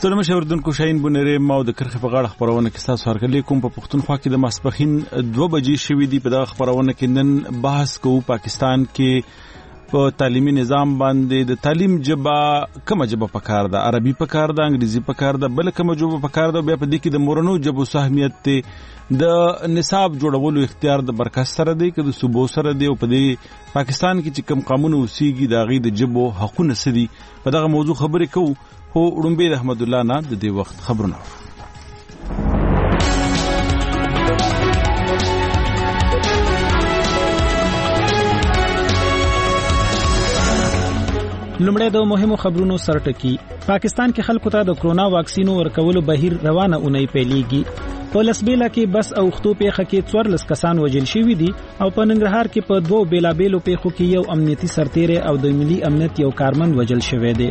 ستړي مشه اردوونکو شاهین بونری ما د کرخې په غاړه خبرونه کې تاسو هرکلی کوم په پښتونخوا کې د ماسپخین 2 بجې شوې دي. په دغه خبرونه کې نن بحث کوو پاکستان کې په تعلیمي نظام باندې د تعلیم جبا کومه جبا پکار ده، عربي پکار ده، انګریزي پکار ده، بل کومه جبا پکار ده. بیا په دې کې د مورنو جبو اهمیت ته د نصاب جوړولو اختیار د برکت سره دی که د صوبو سره دی او په دې پاکستان کې چې کوم قانون اوسېږي د هغې د جبو حقونه څه دي. په دغه موضوع خبرې کوو. خو وړومبی د احمد الله نه د دې وخت خبرونه. لومړی د مهمو خبرونو سرټکی. پاکستان کې خلکو ته د کرونا واکسینو ورکولو بهیر روانه اونۍ پیلېږي. په لسبیلا کې بس او خطو پیښه کې 14 کسان وژل شوي دي او په ننګرهار کې په 2 بیلابیلو پیښو کې یو امنیتي سرتیری او د ملي امنیت یو کارمند وژل شوی دی.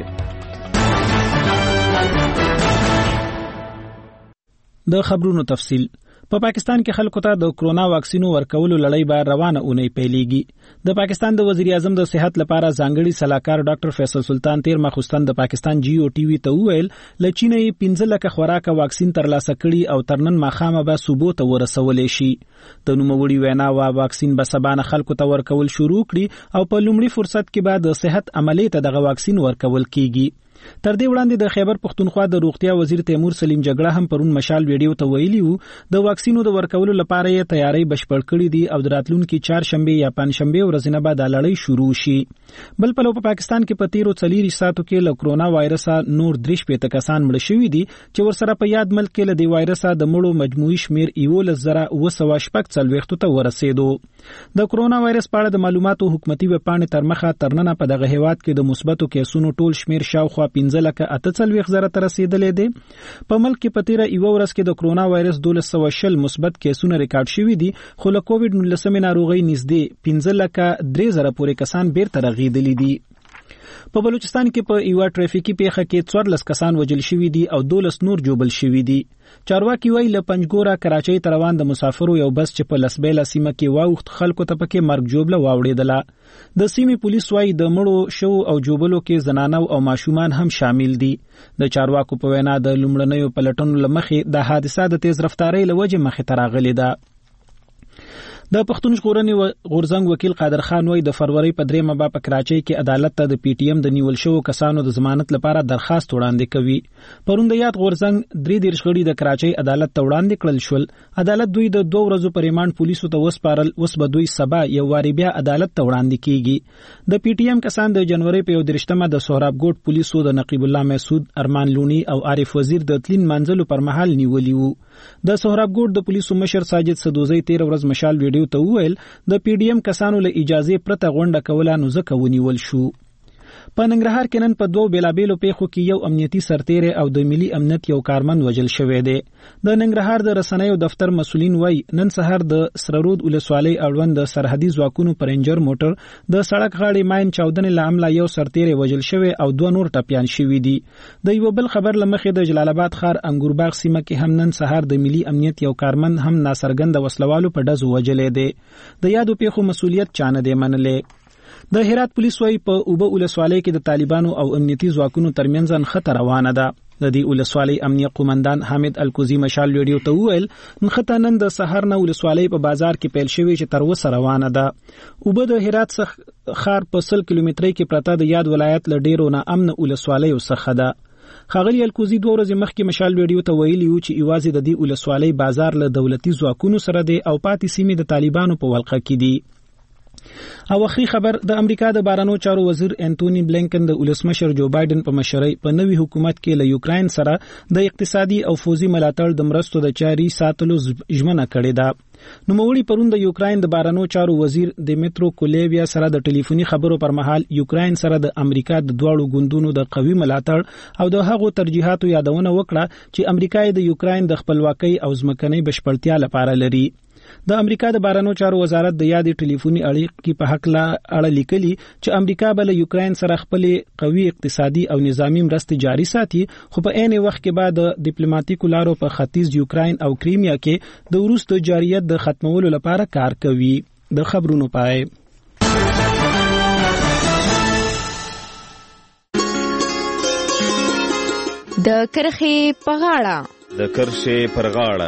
د خبرونو تفصیل. په پاکستان کې خلکو ته د کرونا واکسینو ورکولو لړۍ به روانه اونۍ پیلېږي. د پاکستان د وزیر اعظم د صحت لپاره ځانګړي صلاحکار ډاکټر فیصل سلطان تیر مخستان د پاکستان جی او ټي وی ته وویل لچینه 15 لک خوراکه واکسین ترلاسه کړي او ترنن ماخامه به صوبو ته ورسولې شي. د نوموړي وینا واکسین به سبانه خلکو ته ورکول شروع کړي او په لومړي فرصت کې به د صحت عملې ته دغه واکسین ورکول کیږي. تر دې وړاندې د خیبر پښتونخوا د روغتیا وزیر تیمور سلیم جګړه هم پرون مشال ویډیو ته ویلی وو د واکسینو د ورکولو لپاره یې تیاری بشپړ کړې دي او د راتلونکي 4 شنبه یا پنځشنبه ورځ نه بعد لړۍ شروع شي. بل په پاکستان کې په 13 ساعتو کې له کرونا وایرس نور 3 کسان مړ شوي دي چې ورسره په یاد ملک کې له دې وایرس د مړو مجموعي شمیر 11,940 ته ورسېدو. د کرونا وایرس په اړه د معلوماتو حکومتي وپاڼې تر مخه ترننه په دغه هیواد کې د مثبتو کیسونو ټول شمیر شاوخوا 15,48,000 ته رسیدلې دي. په ملک کې په تیره یو ورځ کې د کرونا وایرس 1220 مثبت کیسونه ریکارډ شوي دي خو له کووډ 19 ناروغۍ نږدې 15,03,000 پورې کسان بیرته رغېدلي دي. په بلوچستان کې په یو ټریفیکي پیښه کې 14 کسان وژل شوي دي او 12 نور جوبل شوي دي. چارواکي وایي له پنجګوره کراچۍ ته روان د مسافرو یو بس چې په لسبیلا سیمه کې واوښت خلکو ته پکې مرګ جوبله واوړېدله. د سیمې پولیس وایي د مړو شو او جوبلو کې زنانه او ماشومان هم شامل دي. د چارواکو په وینا د لومړنیو پلټنو لمخې د حادثه د تیز رفتارۍ له وجې مخې ته راغلې ده. د پښتون ژغورنې غورځنګ وکیل قادر خان وایي د فروری په 3 په کراچۍ کې عدالت ته د پی ټی ایم د نیول شوو کسانو د ضمانت لپاره درخواست وړاندې کوي. پروند یاد غورځنګ 3 غړي د کراچۍ عدالت ته وړاندې کړل شول. عدالت دوی د 2 ورځو پر ریماند پولیسو ته وسپارل. اوس به دوی سبا یو واری بیا عدالت ته وړاندې کیږي. د پی ټی ایم کسان د جنوري په 13مه د سهراب ګوټ پولیسو د نقیب الله مسعود، ارمان لونی او عارف وزیر د تلین منځلو پر مهال نیولي وو. د سهراب ګوټ د پولیسو مشر ساجد سدوزی 13 ورځ مشال ویډیو ته وویل د پی ډی ایم کسانو له اجازه پرته غونډه کوله نو ځکه ونیول شو. په ننګرهار کې نن په 2 بیلابیلو پیښو کې یو امنیتي سرتیری او د ملي امنیت یو کارمند وژل شوی دی. د ننګرهار د رسنیو دفتر مسولین وایي نن سهار د سررود ولسوالۍ اړوند د سرحدي ځواکونو پرنجر موټر د سړک غاړې ماین چاودنې له امله یو سرتیری وژل شوی او 2 نور ټپیان شوي دي. د یو بل خبر لمخې د جلال آباد ښار انګورباغ سیمه کې هم نن سهار د ملي امنیت یو کارمند هم ناڅرګند وسلوالو په ډزو وژلې دی. د یادو پیښو مسؤلیت چانه دی منلې. د هرات پولیس وایي په اوبه ولسوالۍ کې د طالبانو او امنیتي ځواکونو ترمنځ نښته روانه ده. د دې ولسوالۍ امنیه قومندان حامد الکوزی مشال ویډیو ته وویل نښته نن د سحر نه ولسوالۍ په بازار کې پیل شوې چې تر اوسه روانه ده. اوبه د هرات څخه ښار په 100 کیلومترۍ کې پرته د یاد ولایت له ډیرو نه امن ولسوالیو څخه ده. خاغلی الکوزی 2 ورځې مخکې مشال ویډیو ته ویلي و چې ایوازې د دې ولسوالۍ بازار له دولتي ځواکونو سره دی او پاتې سیمې د طالبانو په ولقه کې دي. او اخري خبر د امریکا د بهرنیو چارو وزیر انټونی بلینکن د ولسمشر جو بایدن په مشرۍ په نوي حکومت کې له یوکرين سره د اقتصادي او فوزي ملاتړ د مرستو د چاري ساتلو ژمنه کړې ده. نوموړي پرون د یوکرين د بهرنیو چارو وزیر دیمیترو کولیویا سره د ټلیفوني خبرو پر مهال یوکرين سره د امریکا د دواړو ګوندونو د قوي ملاتړ او د هغو ترجیحاتو یادونه وکړه چې امریکا د یوکرين د خپلواکۍ او ځمکنۍ بشپړتیا لپاره لري. د امریکا د بهرنیو چارو وزارت د یادې ټلیفوني اړیکې په حق لا اړه لیکلي چې امریکا به له یوکرين سره خپل قوي اقتصادي او نظامی مرستې جاري ساتي خو په عین وخت کې بعد د ډیپلوماټیکو لارو په ختیځ یوکرين او کریمیا کې د وروسته جاریت د ختمولو لپاره کار کوي. د خبرونو پای د کرښې په غاړه. د کرښې پر غاړه.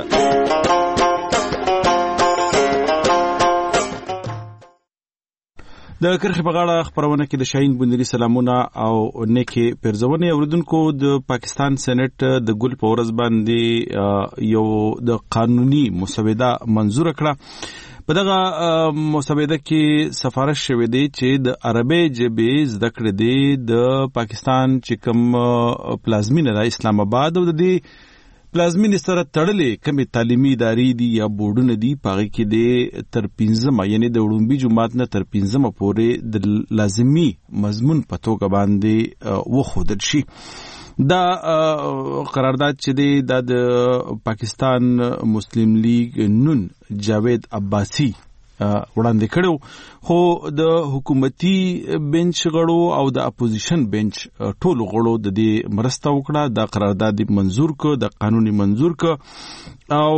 د کرښې په غاړه خبرونه کې د شاهین بندري سلامونه او نیکي پرزونه اوریدونکو. د پاکستان سېنات د ګل په ورځ باندې یو د قانوني مسوده منزور کړه. په دغه مسوده کې سفارش شوې دی چې د عربي ژبې زده کړې دی د پاکستان چې کوم پلازمینه د اسلام آباد او د دې پلازمینې سره تړلې کومې تعلیمي ادارې دي یا بورډونه دي پاغې کې د تر 15 یعنی د وړومبي جماعت نه تر 15 پورې د لازمي مضمون په توګه باندې وښودل شي. دا قرارداد چې دی د پاکستان مسلم لیگ نون جاوید عباسی وړاندې کړو، خو د حکومتي بنچ غړو او د اپوزیشن بنچ ټولو غړو د دې مرسته وکړه. د قرارداد منزور کو، د قانوني منزور کو، او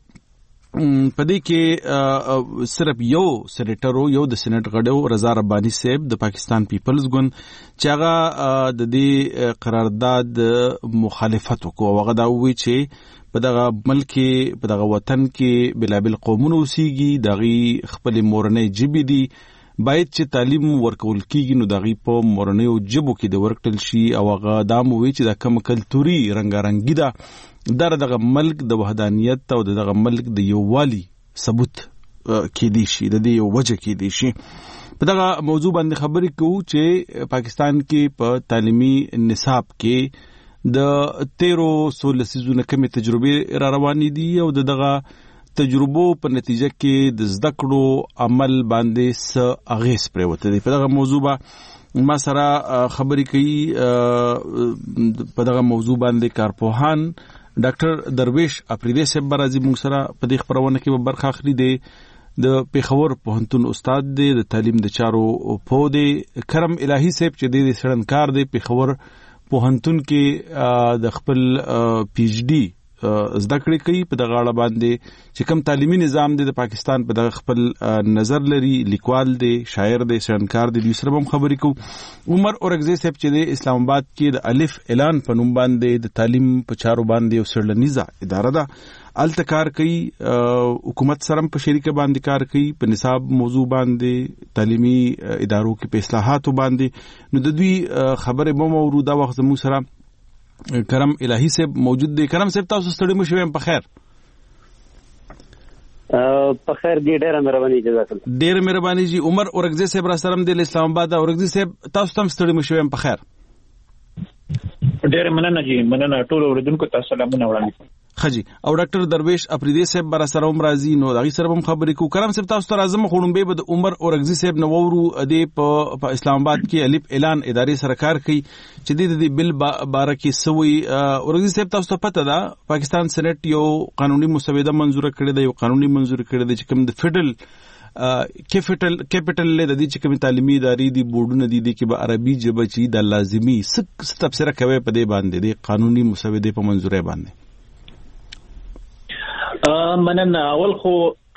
پدې کې صرف یو سېنیټر یو د سېنات غړو رضا رباني صاحب د پاکستان پیپلز ګوند چې هغه د دې قرارداد مخالفت وکړو. هغه دا وایي چې په دغه ملک کې په دغه وطن کې بلابل قومونه اوسېږي، دغه خپل مورنۍ ژبې دي، باید چې تعلیم ورکول کیږي نو دغه په مورنۍ ژبو کې د ورکتل شي. او هغه دا موي چې د کوم کلتوري رنگارنګي ده دغه ملک د وحدانیت او دغه ملک د یووالي ثبوت کې دي شي، د دې یو وجه کې دي شي. په دغه موضوع باندې خبرې کوو چې پاکستان کې په تعلیمي نصاب کې د 13 لسیزونو کمی تجربه را روانې دي او دغه تجربو په نتیجه کې د زده کړو عمل باندې څه اغیز پرېوته دي. په دغه موضوع به ما سره خبرې کوي. په دغه موضوع باندې کارپوهان ډاکټر درویش اپریدی صاحب برازي موږ سره په دې خبرونه کې برخه اخلي. دی د پیښور پوهنتون استاد دی، د تعلیم د چارو په دی. کرم الهی صاحب چې د سړنکار دی پیښور پوهنتون کې د خپل پی ایچ ډي زده کړې کوي. په دغه اړه باندې چې کوم تعلیمي نظام دی د پاکستان په دغه خپل نظر لري، لیکوال دی، شاعر دی، سړنکار دی. دوی سره هم خبرې کوو. عمر اورګزی صاحب چې د اسلام آباد کې د الف اعلان په نوم باندې د تعلیم په چارو باندې یو سړلنیزه اداره ده، الته کار کوي، حکومت سره په شریکه باندې کار کوي په نصاب موضوع باندې، تعلیمي ادارو کې په اصلاحاتو باندې. نو د دوی خبره به مو دا وخت زموږ سره کرم الهی صاحب موجود دی. کرم صاحب تاسو ستړي مو شوم؟ په خیر په خیر دی، ډیره مهرباني، جزاک الله. ډیره مهرباني جی. عمر اورګزی صاحب را سره د اسلام آباد. اورګزی صاحب تاسو تم ستړي مو شوم؟ په خیر ډیره مننه جی، مننه ټول اوریدونکو ته سلامونه وړاندې. خجی او ډاکټر درویش اپریدی صاحب بر سره هم راځي، نو دغه سره هم خبرې کوو. کرم صاحب تاسو ته راځم خونم به د عمر اورګزی صاحب نو ورو د په اسلام آباد کې الف اعلان ادارې سره کار کوي چې د بل باره کې سوي. اورګزی صاحب تاسو ته پته ده پاکستان سېنات یو قانوني مسوده منزور کړی دی، یو قانوني منزور کړی دی چې کوم د فیډرل کیپټل له د دې چې کوم تعلیمي ادارې دي بورډونه دي کې به عربي ژبه چې د لازمي څه تفسیر کوي په دې باندې د قانوني مسوده په منزورې باندې. مننه. اول خو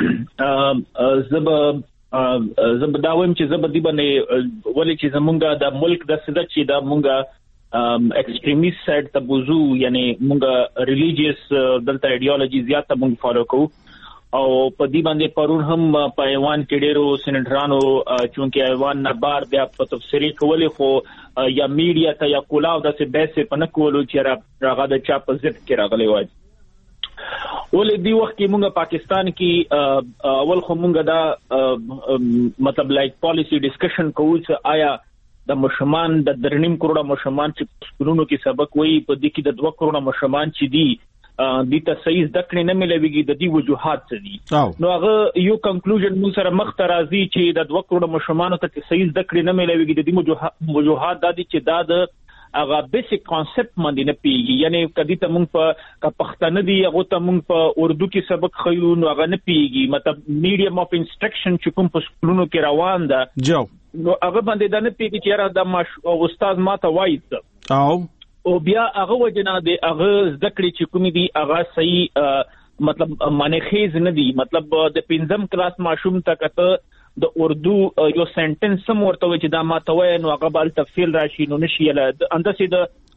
زب دا وایم چې زب دی باندې ولې چې زمونږه د ملک د سده چې د مونږه ایکستریمیست سایډ ته بوزو، یعنی مونږه ریلیجیس دلته ایډیالوژي زیات مونږ فالو کوو. او په دې باندې پرون هم په ایوان کې ډیرو سېنیټرانو چونکه ایوان نه بار بیا په تفسیری کولې، خو یا میډیا ته یا کولاو د څه بیسه په نکولو چې راغه د چا په ضد کې راغلی وای. ولې دی وخت کې مونږه پاکستان کې اول خو مونږه دا مطلب لایک پالیسی ډسکشن کوو چې آیا د مشمان د 3.5 کروڑه مشمان چې سکولونو کې سبق وایي په دې کې د 2 کروڑه مشمان چې دي د ته صحیح ذکر نه ملويږي، د دې وجوهات څه دي. نو هغه یو کنکلوژن مو سره مخ ته راځي چې د 2 کروڑه مشمانو ته صحیح ذکر نه ملويږي، د دې وجوهات د دې چې دا د هغه بیسیک کانسپټ باندې نه پیږي. یعنی کدی ته مونږ په پښتانه دی هغه ته مونږ په اردو کې سبق خیو نو هغه نه پیږي، مطلب میډیم اف انسټرکشن چې کوم په سکولونو کې روان ده نو هغه باندې دا نه پیږي چې را د استاد ماته وایي او بیا هغه وجنه دی هغه ذکر چې کوم دی هغه صحیح مطلب معنی خیز نه دی. مطلب د 5م کلاس ماشوم ته کته د اردو یو سنټنس سم ورته چې دا ماته وای نو هغه بل تفصیل راشي نو نشي له اندسې د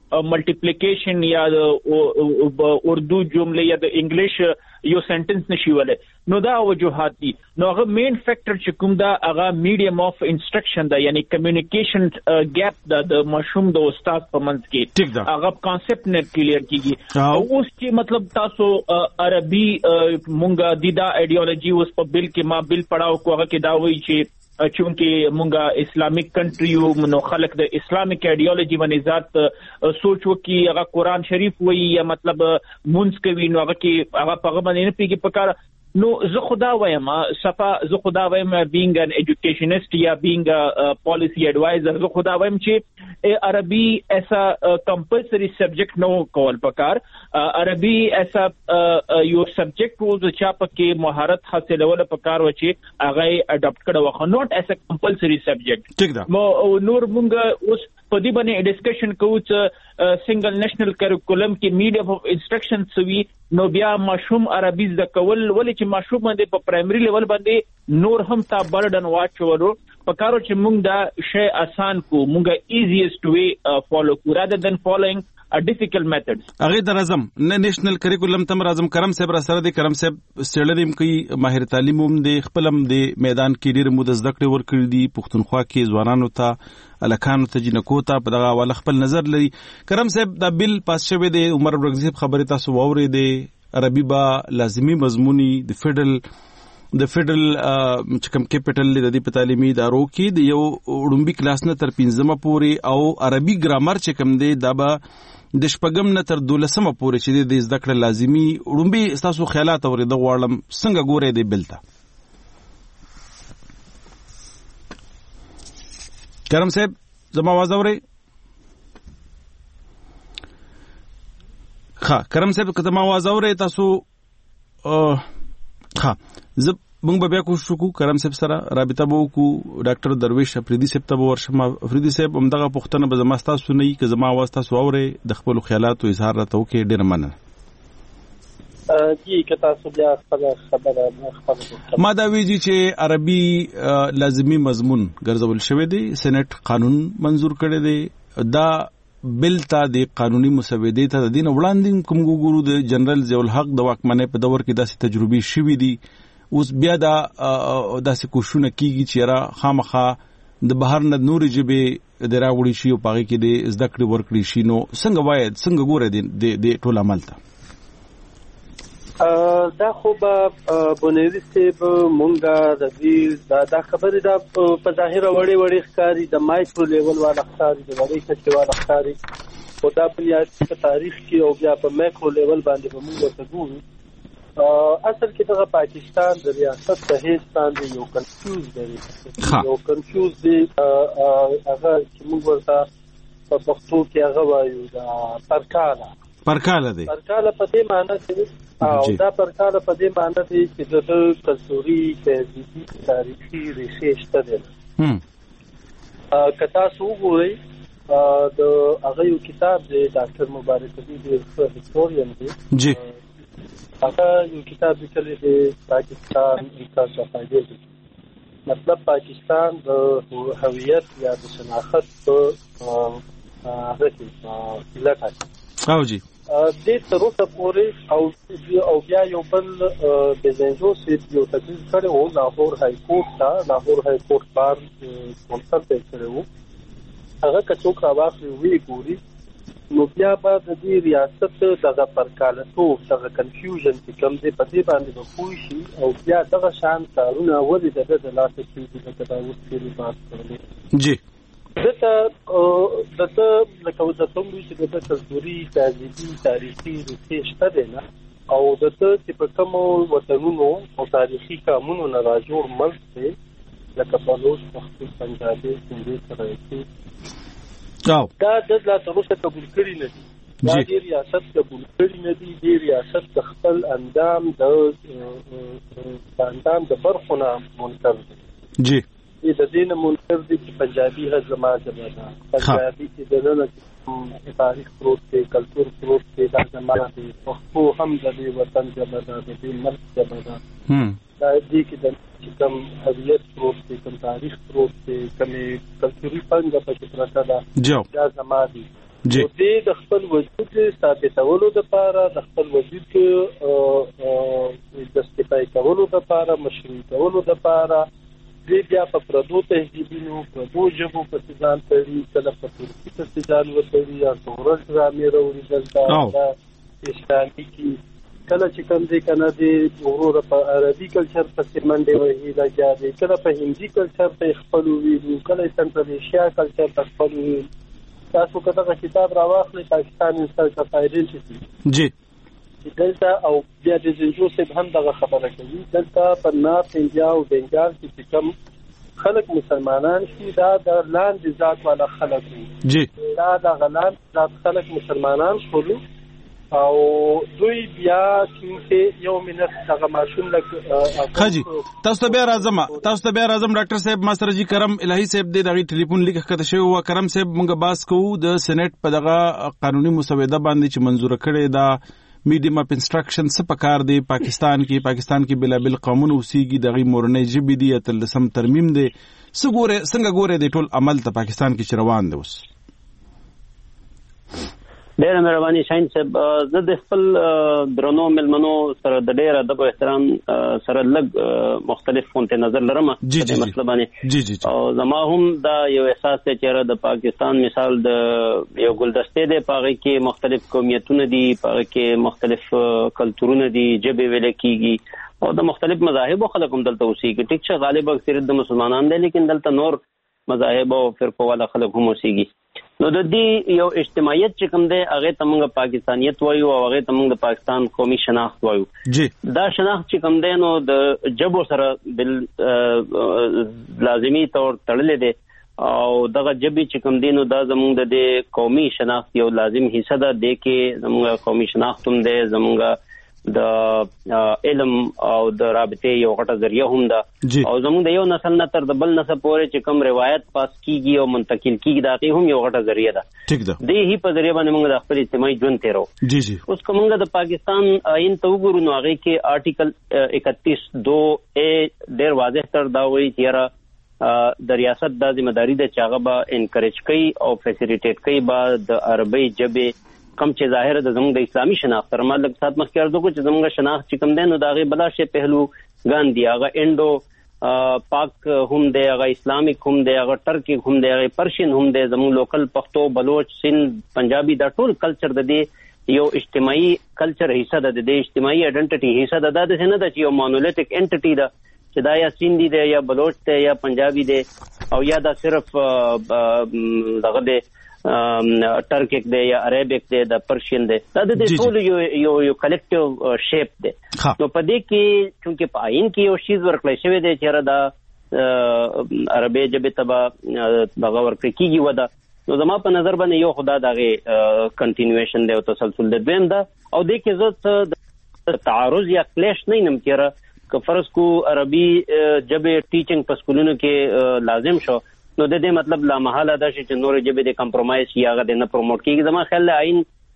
ملټیپلیکیشن یا اردو جمله یا د انګلیش یو سنټنس نشي ولې نو دا وجوهات دي نو هغه مین فیکٹر چې کوم دا هغه میډیم اف انسټرکشن دا یعنی کمیونیکیشن ګیپ د مشوم د استاد په منځ کې هغه کانسپټ نه کلیر کیږي اوس چې مطلب تاسو عربي مونږه دیدا ایډیولوژي اوس په بل کې ما بل پڑھاو کوه کې دا وایي چې چونکه مونږه اسلامیک کنټری یو نو خلک د اسلامیک ایډیولوژي باندې ذات سوچ وکي هغه قران شریف وایي یا مطلب مونږ کوي نو هغه کې هغه په باندې نه پیږي په کار نو زه خدا وایم being an educationist یا being a policy advisor زه خدا وایم چې عربي ایسا compulsory subject نو کول پکار عربي ایسا یو subject وو چې پکې مهارت حاصلول پکار و چې هغه اډاپټ کړو خو not as a compulsory subject مو نور مونږ اوس په دې باندې ډسکشن کوو چې سنگل نېشنل کریکولم کې میډیم اف انسټرکشن سوي نو بیا مشوم عربي ز کول ولې چې مشوم باندې په پرایمري لیول باندې نور هم تا برډن واچورو پکارو چې مونږ دا شی آسان کو مونږه ایزیست وی فالو کو rather than following a difficult methods هغه د اعظم نېشنل کریکولم تم اعظم کرم صاحب را سره د کرم صاحب سټډیم کوي ماهر تعلیم هم د خپلم د میدان کې ډیر مود زده کړې ورکړي دي پښتونخوا کې ځوانانو ته الکانو ته جنکو ته په دغه ول خپل نظر لري کرم صاحب دا بل پاس شوی د عمر برغزی خبره تاسو ووري د عربي با لازمی مضمونی د فیډرل چکم کیپټل د دې په تعلیمي ادارو کې د یو وړومبي کلاس نه تر 15مه پورې او عربي ګرامر چکم دی دا به د شپږم نه تر 12مه پورې چې د زده کړه لازمی وړومبي تاسو خیالات اورید غواړم څنګه ګورې دی بلته کرم صاحب زما आवाज اوري ها کرم صاحب کته ما आवाज اوري تاسو ها زه موږ بیا کوشش وکړو کرم صاحب سره رابطه وکړو ډاکټر درویش افریدي صاحب ته ورشم افریدي صاحب همدغه پوښتنه به زما تاسو نه کی زما आवाज تاسو اوري د خپل خیالاتو اظهار راته وکړي ډیر مننه جی کتا سو بیا خبره ما دا ویجی چې عربي لازمی مضمون ګرځول شوی دی سېنات قانون منزور کړی دی دا بل تا د قانوني مسودې ته د دین وړاندې کوم ګورو د جنرال ضیاء الحق د واکمنۍ په دور کې داسې تجربې شوې دي اوس بیا دا داسې کوشونه کیږي چې را خامخا د بهر نه نور جبه د راوړي شي او پاږي کې د زده کړې ورکړي شي نو څنګه وایي څنګه ګوره د ټول عمل ته دا خو به بنیادی سیب مونږه د دې دا خبره دا په ظاهر وړي ښکاری د مایکرو لیول والا ښکاری د وړي کچې والا ښکاری او دا بنیادی په تاریخ کې او بیا په مایکرو لیول باندې موږ ورته ګورو اصل کې دغه پاکستان د ریاست په هیڅ باندې یو کنفیوز دی هغه چې موږ ورته په پښتو کې هغه وایو دا پرکاله دی پرکاله په دې معنی چې او دا پرکاله په دې معنی دی چې د کلتوري تهذیبي تاریخي ریښې شته دي کتا سو وګورئ د هغه یو کتاب دی ډاکټر مبارک دی د هیستورین دی جی هغه یو کتاب لیکلی دی پاکستان انکاس افایدې مطلب پاکستان د هویت یا د شناخت په هغه کې لکه او جی دې تر اوسه پورې او بیا یو بل بزنجو سي یو تدریس کړو لاهور های کورټ بار کونسل ته کړو هغه کڅوک راوخلي وی ګوري نو بیا به د دې ریاست دغه پرکاله تو دغه کنفیوژن چې کوم دې په دې باندې وکوي شي او بیا دغه شان کارونه ولې دغه د لاسه کې د تداوت کې بات کړل جی دته لکه د څنګه چې د کلتوري تهذیبي تاریخي ریښې شته دي نه او دته چې په کوم وطنونو او تاریخي قانونو نه راجوړ ملک دی لکه بلوچ پښتون پنجابي سندي سرایکي دا د لا تروسه قبول کړی نه دي دا د ریاست قبول کړی نه دي د ریاست خپل اندام د برخونه منکر دي جی د دین منکر دي چې پنجابي هزما جباده پنجابي چې دغه تاریخ پروت دی کلچر پروت دی دا زمانه دی خو هم د وطن جباده د ملک جباده دا دې کې د کوم هویت پروت دی کوم تاریخ پروت دی کوم کلچري څنګه په پرتا دا زمانه دي د خپل وجود ثابتولو لپاره د خپل وجود د استفای کولو لپاره مشروعیتولو لپاره د بیا په پردو تهذیبونو پردو ژبو په ځان تړي کله په ترکي په ځان وتړي یا څورل ځامې وروړي دلته اسلامي کې کله چې کوم دي کنه دي ورور په عربي کلچر په سیمنډي وهي راځي کله په هندي کلچر په خپل ویلو کله سنټرل ایشیا کلچر په خپل ویلو تاسو کله کتاب راوخلئ پاکستان انسټیټیوټ اف آیډنټیټي جی دلته او بیا د زنجو سه هم دغه خبره کوي دلته په نارث انډیا او بنگال کې کوم خلک مسلمانان شي دا د لاندې ذات والا خلک جی دا د غلان ذات خلک مسلمانان شول او دوی بیا چې یو منټ دغه ماشوم لک خاجي تاسو ته بیا راځم ډاکټر صاحب ماستر جی کرم الهي صاحب دغه ټلیفون لیک کته شوی و کرم صاحب مونږ باس کوو د سېنات په دغه قانوني مسوده باندې چې منزور کړي دا میډیم اپ انسټرکشن څه پکار دی پاکستان کې بلا بل قانون اوسېږي دغه مورنۍ جبې دی تلسم ترمیم دی څنګه ګوره د ټول عمل ته پاکستان کې روان دی اوس ډېر مهرباني شاین صاحب زه د خپل درنو ملمنو سره د ډېر ادب او احترام سره لږ مختلف فونټ نظر لرم د مسله باندې جی او زما هم دا یو احساس دی چې د پاکستان مثال د یو ګلدسته دی پاره کې مختلف قومیتونه دي پاره کې مختلف کلتورونه دي جبه ویل کیږي او د مختلف مذاهب خلک هم دلته اوسېږي ټیک چې غالب اکثریت د مسلمانان دي لیکن دلته نور مذاهب او فرقو والا خلک هم اوسېږي نو د دې یو اجتماعیت چې کوم دی هغه ته موږ پاکستانیت وایو او هغه ته موږ د پاکستان قومي شناخت وایو جی دا شناخت چې کوم دی نو د جبو سره بل لازمی طور تړلې دی او دغه جبې چې کوم دی نو دا زموږ د قومي شناخت یو لازم حصہ ده د کې زموږ قومي شناخت هم دی زموږ د علم او د رابطې یو غټه ذریعہ هم ده او زموږ د یو نسل نه تر د بل نسل پورې چې کوم روایت پاس کیږي او منتقل کیږي دا هم یو غټه ذریعہ ده ټیک ده د هی په ذریعہ باندې موږ د خپل اجتماعي ژوند تیرو جی اوس کومه د پاکستان آئین ته وګورو نو هغه کې آرټیکل 31(2)A ډېر واضح تر دا وایي چې د ریاست د ځمېداري د چاغه با انکریج کوي او فیسیلیټیټ کوي با د عربی جبه کم چې ظاهر د زموږ د اسلامي شناخت تر ما لږ سات مخکې ارزو کو چې زموږ شناخت چې کم دی نو دا غي بلا شی پهلو ګاندی هغه انډو پاک هم دی هغه اسلامیک هم دی هغه ټرکی هم دی هغه پرشین هم دی زموږ لوکل پښتو بلوچ سند پنجابي دا ټول کلچر د دې یو اجتماعي کلچر حصہ ده د اجتماعي آئیډنټیټي حصہ ده د څه نه د یو مونولیتیک انټیټي ده چې دا یا سیندی دی یا بلوچ دی یا پنجابي دی او یا دا صرف دغه دی ټرکیک دی یا عربیک دی د پرشین دی دا د ټول یو کلیکټیو شیپ دی نو په دې کې چې په آئین کې یو شی ورکړل شوی دی چې دا عربی جبه تبا دغه ورکړي کیږي ودا نو زما په نظر باندې یو خدا دغه کنټینیویشن دی او تسلسل دی دویم دا او د کې زه تعارض یا کلیش نه نم کېره که فرض کو عربي جبه ټیچینګ په سکولونو کې لازم شو نو د دې مطلب لا محاله ده چې نور جبه د کمپرمایز یا غو نه پروموټ کیږي زما خیال آئین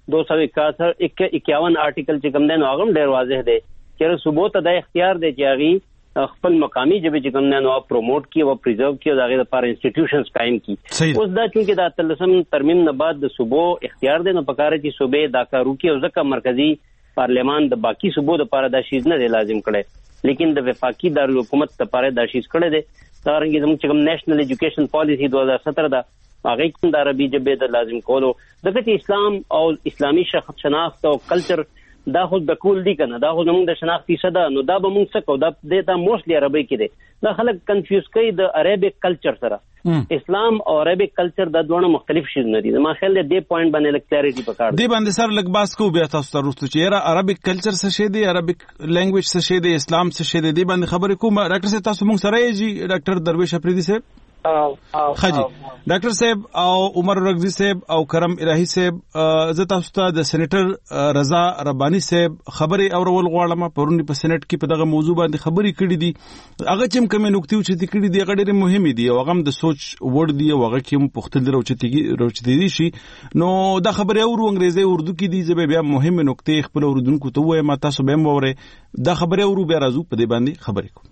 251 آرټیکل چې کوم دی نو هغه ډېر واضح دی چې صوبو ته د اختیار دی چې هغه خپل مقامی جبه چې کوم نه پروموټ کی او پریزرو کی او دغه لپاره انسټیټیوشنز قائم کی اوس دا چې دا تلسم ترمیم نه بعد د صوبو اختیار دی نو پکاره چې صوبې دا کارو کی او ځکه مرکزی پارلیمان د باقی صوبو لپاره دا شیز نه لازم کړي لیکن د وفاقي دارالحکومت لپاره دا شیز کړي دی څنګه زموږ چې کوم نېشنل ایجوکیشن پالیسی 2017 دا هغه کوم د عربي جبه د لازم کولو دغه اسلام او اسلامي شناخت او کلچر دا خو د کول دي کنه دا خو زموږ د شناختی صدا نو دا به موږ څه کو دا د موستلی عربی کې دي دا خلک کنفیوز کوي د عربیک کلچر سره اسلام او عربیک کلچر د دوه مختلف شي نه دي ما خیال دې پوینټ باندې لک کلیریټي پکار دي باندې سره لک باس کو بیا تاسو ته وروسته چې عربیک کلچر څه شي دي عربیک لینګویج څه شي دي اسلام څه شي دي باندې خبرې کوم ډاکټر صاحب تاسو موږ سره یې ډاکټر درویش افریدي صاحب خاجي ډاکټر صاحب او عمر رغزی صاحب او کرم الهی صاحب زه تاسو ته د سېنیټر رضا ربانی صاحب خبرې اورول غواړم پرونی په سېنیټ کې په دغه موضوع باندې خبرې کړې دي هغه چې کومه نقطې چې کړې دي هغه ډېرې مهمه دي او هغه د سوچ وړ دي او هغه کې پختل روچتي دي شي نو دا خبرې اورو انګریزي اردو کې دي زه بیا مهمه نقطې خپل اوردونکو ته وایم تاسو به موره دا خبرې اورو بیا راځو په دې باندې خبرې کوم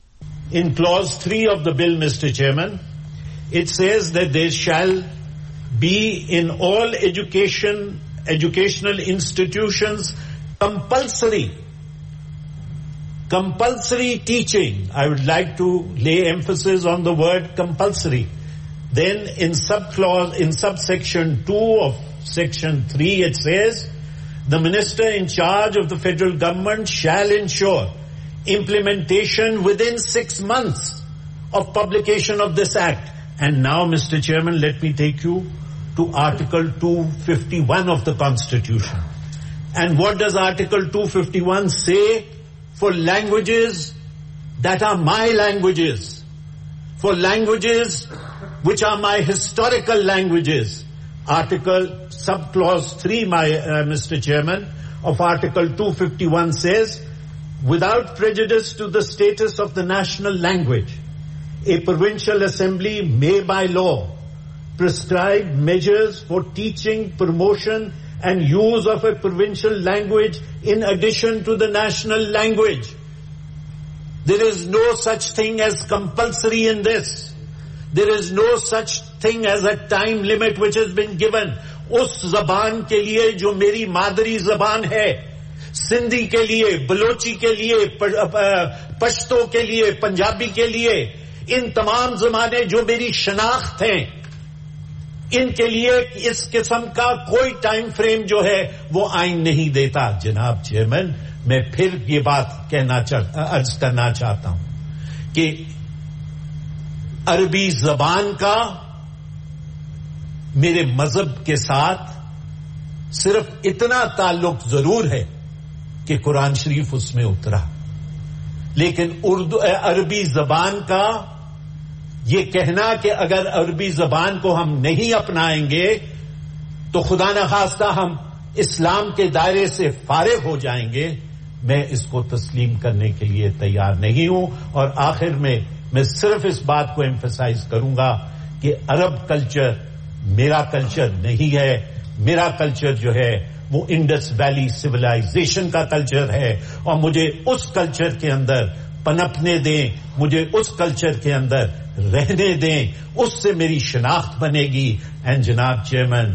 In clause 3 of the bill, Mr. Chairman, it says that there shall be in all educational institutions compulsory teaching. I would like to lay emphasis on the word compulsory. Then in subsection 2 of section 3 it says, the minister in charge of the federal government shall ensure implementation within 6 months of publication of this act. And now, Mr. Chairman, let me take you to Article 251 of the Constitution. And what does Article 251 say? For languages that are my languages, for languages which are my historical languages. Subclause 3, Mr. Chairman, of Article 251 says, without prejudice to the status of the national language, a provincial assembly may by law prescribe measures for teaching, promotion and use of a provincial language in addition to the national language. There is no such thing as compulsory in this. There is no such thing as a time limit which has been given. उस ज़बान के लिए जो मेरी मादरी ज़बान है, सिंधी के लिए, बलोची के लिए, पश्तो के लिए, पंजाबी के लिए, इन तमाम ज़बानें जो मेरी शनाख्त हैं, इनके लिए इस किस्म का कोई टाइम फ्रेम जो है वो आइन नहीं देता। जनाब चेयरमैन, मैं फिर ये बात अर्ज करना चाहता हूं कि अरबी ज़बान का मेरे मजहब के साथ सिर्फ इतना ताल्लुक जरूर है कि कुरान शरीफ उसमें उतरा, लेकिन अरबी ज़बान का ये कहना कि अगर अरबी ज़बान को हम नहीं अपनाएंगे तो खुदा न खास्ता हम इस्लाम के दायरे से फारिग हो जाएंगे, मैं इसको तस्लीम करने के लिए तैयार नहीं हूं। और आखिर में मैं सिर्फ इस बात को एम्फसाइज करूंगा कि अरब कल्चर मेरा कल्चर नहीं है। मेरा कल्चर जो है वो इंडस वैली सिविलाइजेशन का कल्चर है और मुझे उस कल्चर के अंदर पनपने दें, मुझे उस कल्चर के अंदर रहने दें, उससे मेरी शनाख्त बनेगी। एंड जनाब chairman,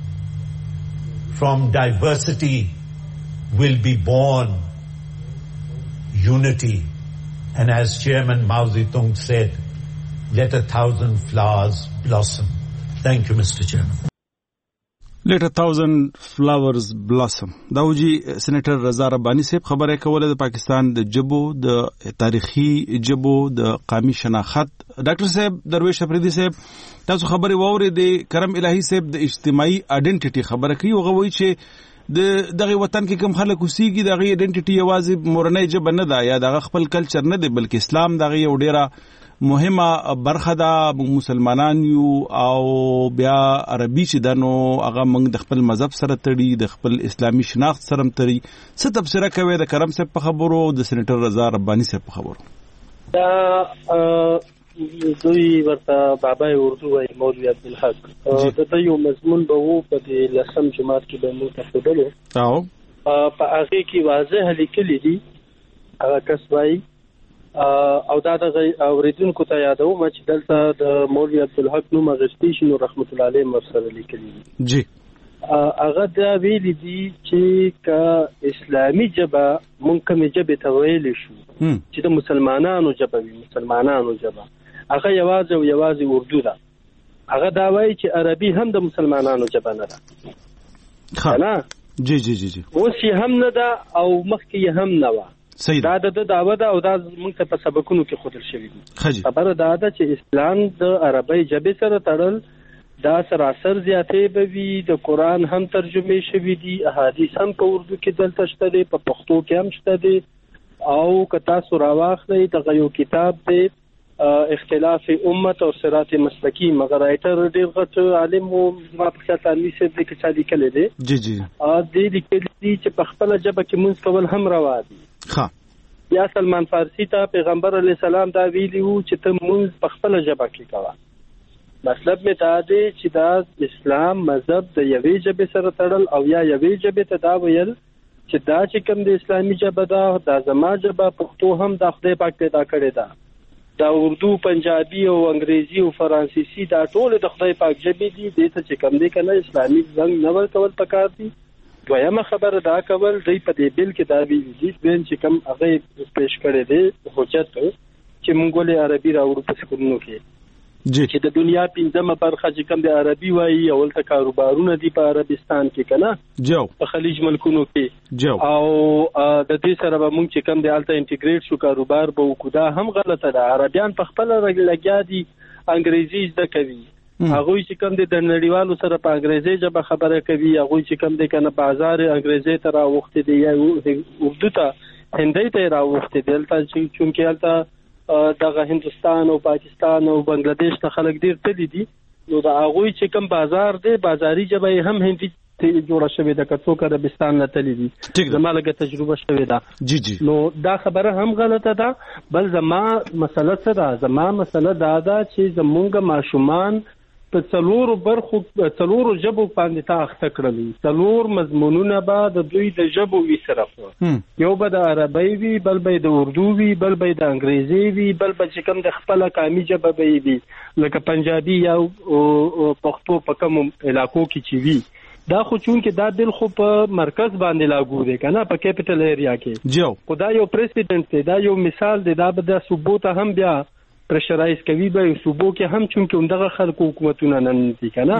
from diversity will be born unity, and as chairman Mao Zedong said, let 1,000 flowers blossom. Thank you, Mr. Chairman. Let 1,000 flowers blossom. दाऊजी सेनेटर रजा रब्बानी साहब खबره کوله د پاکستان د جبو د تاریخي جبو د قومي شناخت. ډاکټر صاحب درویش افریدي صاحب تاسو خبري ووري د کرم الهي صاحب د اجتماعي ائډنټیټي خبره کوي او غوي چې دغه وطن کې کوم خلک اوسېږي دغه ائډنټیټي یوازې مورنۍ جبه نه ده یا دغه خپل کلچر نه دی، بلکې اسلام دغه یو ډیره مهمه برخه ده. مسلمانان یو او بیا عربي چې دنو هغه موږ د خپل مذهب سره تړي، د خپل اسلامي شناخت سره تړي. څه تفسیر کوي د کرم صاحب په خبرو او د سېنیټر رضا رباني صاحب په خبرو؟ دا دوی ورته بابا اردو وايي، مولوي عبدالحق. د یو مضمون به وو په د لسم جماعت کې به موږ تفصیلو په هغه کې واضح لیکلي دي. هغه کس وايي او دا د اوریدونکو ته یادوم چې دلته د مولوي عبدالحق نوم غشتي شنو رحمت الله علیه مرسله لیکلي دي. جی هغه دا ویلي دي چې کا اسلامي جبه مونږ کومه جبه ته ویل شو چې د مسلمانانو جبه وي، مسلمانانو جبه هغه یوازې اردو ده. هغه دا وایي چې عربي هم د مسلمانانو جبه نه ده. نه جی جی جی جی اوس یې هم نه ده او مخکې هم نه و. دا د دعوه ده او دا موږ ته په سبقونو کې خودل شوی دي. خبره دا ده چې اسلام د عربی جبه سره تړل دا سراسر زیاتې به وي. د قرآن هم ترجمه شوی دي، احادیث هم په اردو کې دلته شته دي، په پښتو کې هم شته دي. او که تاسو راواخلئ دغه یو کتاب دی اختلاف امت او صراط مستقیم، مگر رائټر ډېر غټ عالم و، ما په خیال تنوي صاحب د کیسه لیکلې دی. جی جی دې لیکلي دي چې په خپله ژبه کې مونځ کول هم روا دي. یا سلمان فارسی ته پیغمبر علیه السلام دا ویلي وو چې ته مونځ په خپله ژبه کې کوه. مطلب مې دا دی چې دا اسلام مذهب د یوې ژبې سره تړل او یا یوې ژبې ته دا ویل چې دا چې کوم د اسلامي ژبه ده دا زما ژبه پښتو هم د خدای پاک پیدا کړې ده دا اردو پنجابي او انګریزي او فرانسیسي دا ټول د خدای پاک ژبې دي د ته چې کوم دي کنه اسلامي زنګ نه ورکول پکار دي. دویمه خبره دا کول دی په دې بل کې دا ویل دي چې کوم هغه پیش کړی دی حجت چې مونږ له عربي راوړو په سکولونو کې چې د دنیا 15مه برخه چې کوم د عربي وایي اول ته کاروبارونه دي په عربستان کې کنه په خلیج ملکونو کې او د دې سره به مونږ چې کوم د الته انټیګریټ شو کاروبار به وکړو. هم غلطه ده. عربيان په خپل لګیا دي انګریزي زده کوي. هغه چې کوم د نړیوالو سره په انګریزي ژبه خبره کوي. هغه چې کوم د کنه بازار انګریزي ته راوخته دی یا اردو ته هندي ته راوخته دی تل چې چونکه الته دغه هندستان او پاکستان او بنگلاديش ته خلک ډیر تللی دي. نو دا هغه چې کوم بازار دی بازاري ژبه هم هندي ته جوړه شوې ده کڅو عربستان نه تللی دي. زماله تجربه شوې ده. نو دا خبره هم غلطه ده. بل زما مسله څه ده؟ زما مسله دا ده چې زمونږ ماشومان په څلورو برخو څلورو ژبو باندې تا اخته کړل. څلور مضمونونه به د دوی د ژبو وی صرف یو به د عربی وی، بل به د اردو وی، بل به د انګریزي وی، بل به چې کوم د خپل قومي ژبه به وی لکه پنجابي یا پښتو په کوم علاقو کې چې وی. دا خو چون کې دا بل خو په مرکز باندې لاګو دی کنه په کیپټل ایریا کې. خو دا یو پریزیدنت دی، دا یو مثال دی. دا به د صوبو ته هم بیا پرشرایز کوي به صوبو کې هم چون کې همدغه خلکو حکومتونه نن دي کنه.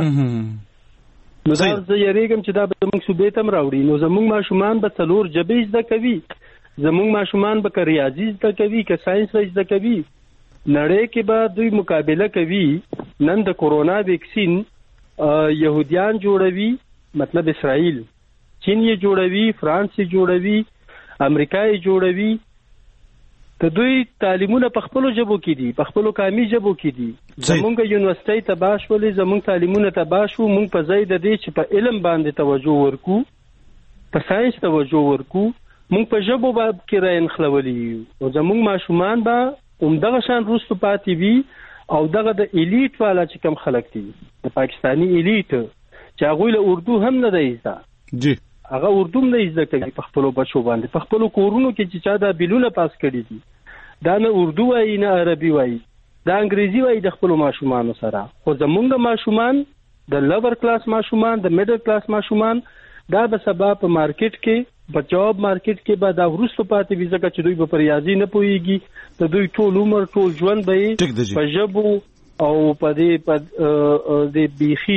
نو دا زه یریږم چې دا به موږ صوبې تم راوړي. نو زموږ ماشومان به څلور ژبې زده کوي. زموږ ماشومان به ریاضي زده کوي که ساينس زده کوي. نړۍ کې به دوی مقابله کوي. نن د کورونا ویکسین يهوديان جوړوي، مطلب اسرائیل، چین یې جوړوي، فرانس یې جوړوي، امریکا یې جوړوي. ته دوی تعلیمونه په خپل ژبو کې دي، په خپل قومي ژبو کې دي. زمونږ یونیورسيټي تباش ولې زمونږ تعلیمونه تباش وو. مونږ په ځای د دې چې په علم باندې توجه ورکو، په ساينس توجه ورکو، مونږ په ژبو باندې راین خلولي. او زمونږ ماشومان به همدغه شان روسو پاتې وي. او دغه د الیټ والا چې کم خلک دي د پاکستانی الیټ چې هغه له اردو هم نه دی زده. هغه اردو هم نه زده کوي په خپل بچو باندې. په خپل کورونو کې چې چا دا بیلونه پاس کړی دي دا نه اردو وایي نه عربي وایي، دا انګریزي وایي د خپل ماشومان سره. خو زمونږ ماشومان د لوور کلاس ماشومان، د میډل کلاس ماشومان دا به سبا په مارکیټ کې په جاب مارکیټ کې به دا ورسره پاتې وي ځکه چې دوی په ریاضي نه پوهیږي. د دوی ټول عمر ټول ژوند به په ژبو او په دې د بیخي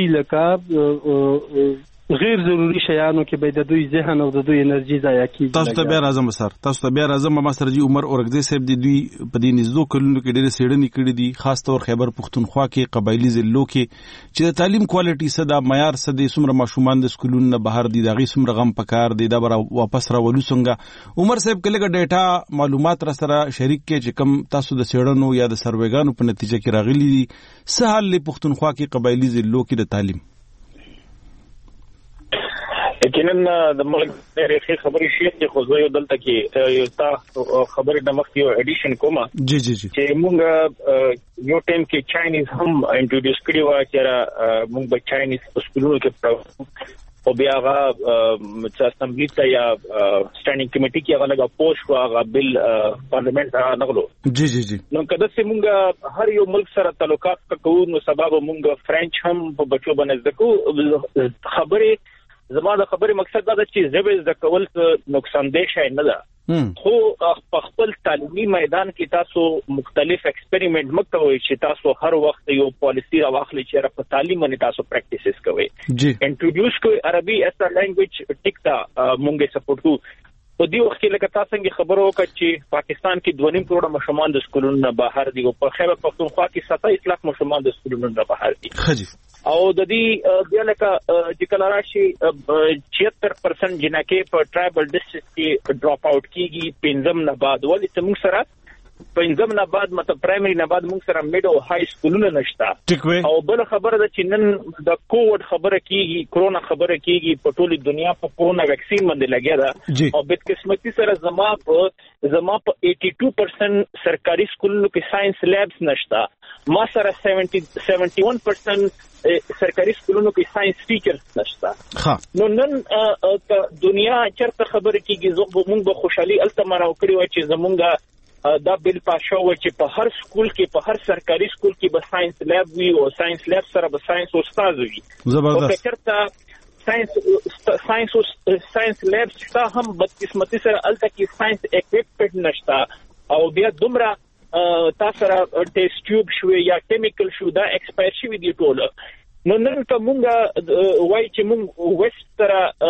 لکه غیر ضروري شیانو کې به د دوی ذهن او د دوی انرژي ضایع کیږي. تاسو ته بیا راځم سر، تاسو ته بیا راځم. ما سره جی عمر اورګزی صاحب د دوی په دې نږدې کلونو کې ډېر سیړنې کړې دي، خاص طور خیبر پختونخوا کې قبایلی ضلعو کې چې د تعلیم کوالټي صدا معیار صدې سمره ماشومان د سکولونو نه بهر دي، دغه سمره غم پکار دي دا واپس راولو څنګه. عمر صاحب کله ډیټا معلومات را سره شریک کې چې کم تاسو د سیړنو یا د سروېګانو په نتیجه کې راغلي دي، څه حال له پختونخوا کې قبایلی ضلعو کې د تعلیم؟ یقیناً د ملک ډېرې خبرې شي چې خو زه یو دلته کې یو تا خبرې د مخکې یو اډیشن کومه چې موږ یو ټایم کې چاینیز هم انټروډیوس کړی و چې موږ به چاینیز په سکولونو کې او بیا هغه چې اسمبلی ته یا سټانډینګ کمیټي کې هغه لګا پوسټ و هغه بل پارلیمنت ته نغلو. نو کله چې موږ هر یو ملک سره تعلقات کوو نو سبب موږ فرنچ هم په بچو باندې ذکر خبرې زما د خبرې مقصد دا چې زبې د کول نقصان دې شي نه ده. خو په خپل تعلیمي میدان کې تاسو مختلف ایکسپریمنٹ مکوئ چې تاسو هر وخت یو پالیسی راوخلئ چې په تعلیم باندې تاسو پریکټیسز کوئ. انټروډیوس کوئ عربي ایز ا لینګویج ټیکتا مونږه سپورټ کوو. په دې وخت کې لکه تاسو څنګه خبرو وکړه چې پاکستان کې 2.5 کروڑ ماشومان د سکولونو نه بهر دي او په خیبر پختونخوا کې 27 لک ماشومان د سکولونو نه بهر دي. او د دې بیا لکه چې کله راشي 76% جنکه په ټرایبل ډسټرکټ کې ډراپ آوټ کیږي پنځم نه بعد. ولې چې موږ سره پنځم نه بعد مطلب پرایمري نه بعد موږ سره میډ او های سکولونه نشته. او بل خبره ده چې نن د کووډ خبره کیږي، کرونا خبره کیږي، په ټوله دنیا په کرونا ویکسین باندې لګیا ده. او بد قسمتي سره زما په 82% سرکاري سکولونو کې ساينس لیبس نشته. ما سره 71% سرکاري سکولونو کې ساينس ټیچرز نشته. نو نن دنیا چرته خبره کیږي زه موږ به خوشحالي الته مراو کړی و چې زمونږه دا بل پاشو چې په هر سکول کې په هر سرکاري سکول کې به ساينس لیب وي او ساينس لیب سره به ساينس استاد وي. زبردست. ساينس لیب شته هم بدقسمتي سره الته کې ساينس اکوپمنټ نشته او بیا دومره تاسو سره ټیسټ ټیوب شوی یا کیمیکل شو دا ایکسپایر شوی دی ټول. نو نن ته مونږ وای چې مونږ ویسټ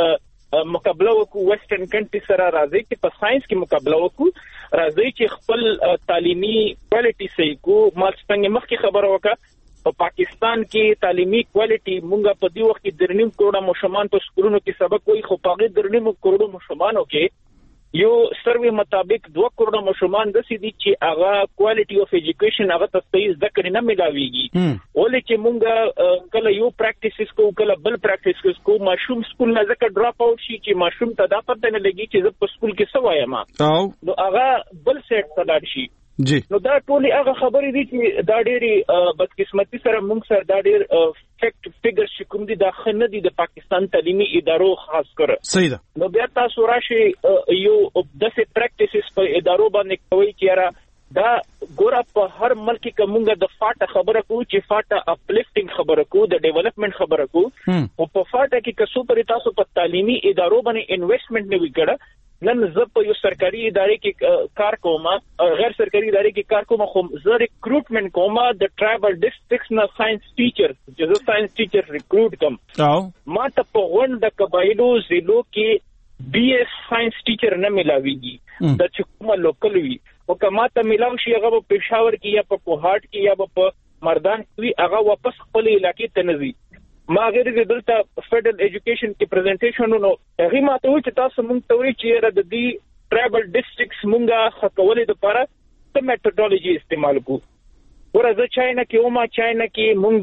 سره مقابله وکړو، ویسټرن کنټری سره راځي چې په ساينس کې مقابله وکړو، راځي چې خپل تعلیمي کوالټي صحیح کو. ما څنګه مخکې خبره وکړه په پاکستان کې تعلیمي کوالټي مونږه په دې وخت کې 3.5 کروڑ ماشومان په سکولونو کې سبق وایي، خو په 3.5 کروڑ ماشومانو کې یو سروې مطابق 2 کروڑ ماشومان د سې دي چې هغه کوالټي اف ایجوکیشن هغه ته صحیح ذکر نه ملاويږي. ولې چې مونږ کله یو پریکټیسز کو کله بل پریکټیسز کو، ماشوم سکول نه ځکه ډراپ اوټ شي چې ماشوم ته دا پته نه لګي چې زه په سکول کې څه وایم، نو هغه بل سیټ ته لاړ شي. جی نو دا ټولې هغه خبرې دي چې دا ډېری بدقسمتي سره موږ سره دا ډېر فیکټ فیګر چې کوم دي دا خنه دي د پاکستان تعلیمي ادارو خاص کر. صحیح ده. نو بیا تاسو راشي یو د څه پریکټیسز په ادارو باندې کوي چې را دا ګوره په هر ملک کې موږ د فاټه خبره کوو چې فاټه اپلیفټینګ خبره کوو، د ډیولپمنٹ خبره کوو، او په فاټه کې کسو پر تاسو په تعلیمي ادارو باندې انویسټمنٹ نه وکړه. نن زه په یو سرکاري ادارې کې کار کوم، غیر سرکاري ادارې کې کار کوم، خو زه ریکروټمنټ کوم د ټرایبل ډسټرکټس نه ساينس ټیچر، چې زه ساينس ټیچر ریکروټ کوم. ما ته په غونډه د قبایلو ضلعو کې بي اس ساينس ټیچر نه ملاويږي د چکمه لوکل وی، او کما ته ملاو شي هغه په پېښور کې یا په کوهاټ کې یا په مردان کې هغه واپس خپل علاقې ته نزي. ما غیر دلته فیډرل ایجوکیشن کې پریزنټیشنونو هغه ماته وی چې تاسو مونږ ته وی چې د دې ټرایبل ډسټرکټس مونږه خکولې د لپاره څه میتھډالوژي استعمال کو. ورته چاینا کې مونږ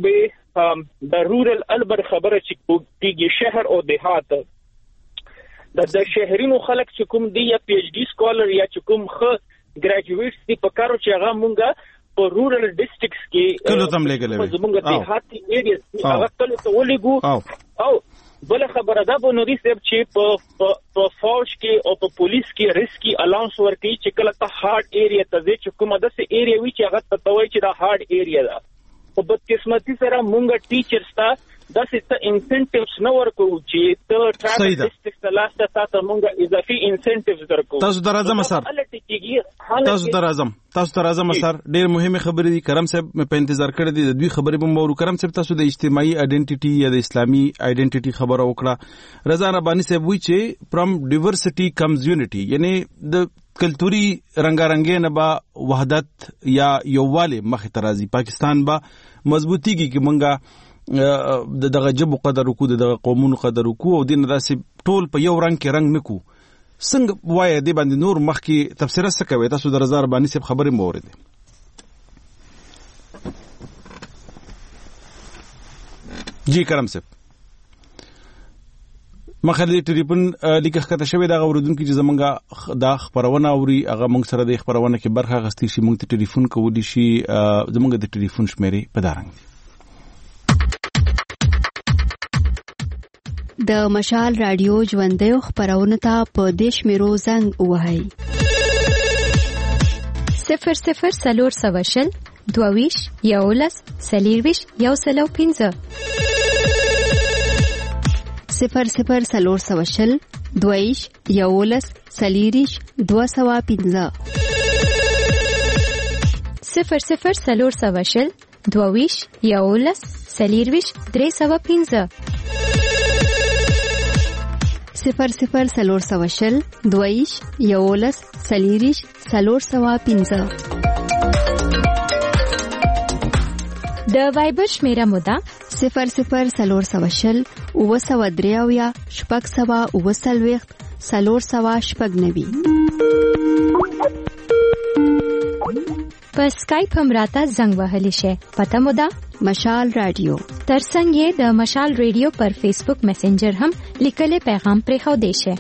به د رورل البر خبره چې کیږي شهر او دیهات د شهرینو خلک چې کوم دی یا پی ایچ ډی سکولر یا چې کوم خ ګریجویټس دی په کارو چې هغه مونږه په رورل ډسټرکټس کې کله تم لګلې زمونږ دیهاتي ایریاز هغه کله ته ولګو. او بل خبره ده په نوري سب چې په فوج کې او په پولیس کې ریسکی الاونس ورکړي چې کله ته هارد ایریا ته ځې چې کومه داسې ایریا وي چې هغه ته وایي چې دا هارد ایریا ده. په بدقسمتي سره مونږ ټیچرز ته داسې ته انسنټیوز نه ورکو چې ته ټرایبل ډسټرکټس ته لاسته تاسو مونږ اضافي انسنټیوز درکو. تاسو درازم سر تاسو درازم سر ډېر مهمه خبرې دي. کرم صاحب مې په انتظار کړی دي د دوی خبرې به مورو. کرم صاحب تاسو د اجتماعي ائیډنټیټي یا د اسلامي ائیډنټیټي خبره وکړه. رضا ربانی صاحب وی چې فرام ډایورسټي کمز یونټي، یعنی د کلتوري رنگارنګي نه با وحدت یا یوواله مخ ته راځي. پاکستان با مضبوطیږي کې مونږه دغه جبو قدر وکړو، دغه قومونو قدر وکړو، او دین داسې ټول په یو رنگ کې رنگ نکو. څنګه وایي دې باندې نور مخ کې تفسیر څه کوي؟ تاسو د رضا ربانی صاحب خبرې مورید جی کرم صاحب مخالي ټلیفون لیکه کته شوی دا اوردونکو چې زمونږه دا خبرونه اوري هغه مونږ سره د خبرونه کې برخه غستې شي، مونږ ته ټلیفون کولی شي. زمونږ د ټلیفون شمیرې په دارنګ د مشال رادیو ژوندۍ خبرونه ته په دیش میرو زنګ وهاي 00 سواشل 22 یولس سلیرویش یو سلو 15 00 سواشل 22 یولس سلیریش 215 00 سواشل 22 یولس سلیرویش 315 00 سواشل 22 یولس سلیریش 315 د وایبر شمیره مودا 00 سواشل 903 شپږ سوا 9 شپږ نوي. په اسکایپ هم راته زنګ وهلی شي. پته مو ده مشال رادیو. ترڅنګ یې د مشال رادیو پر فیسبوک میسنجر هم لیکلي پیغام پرې خو دی شي.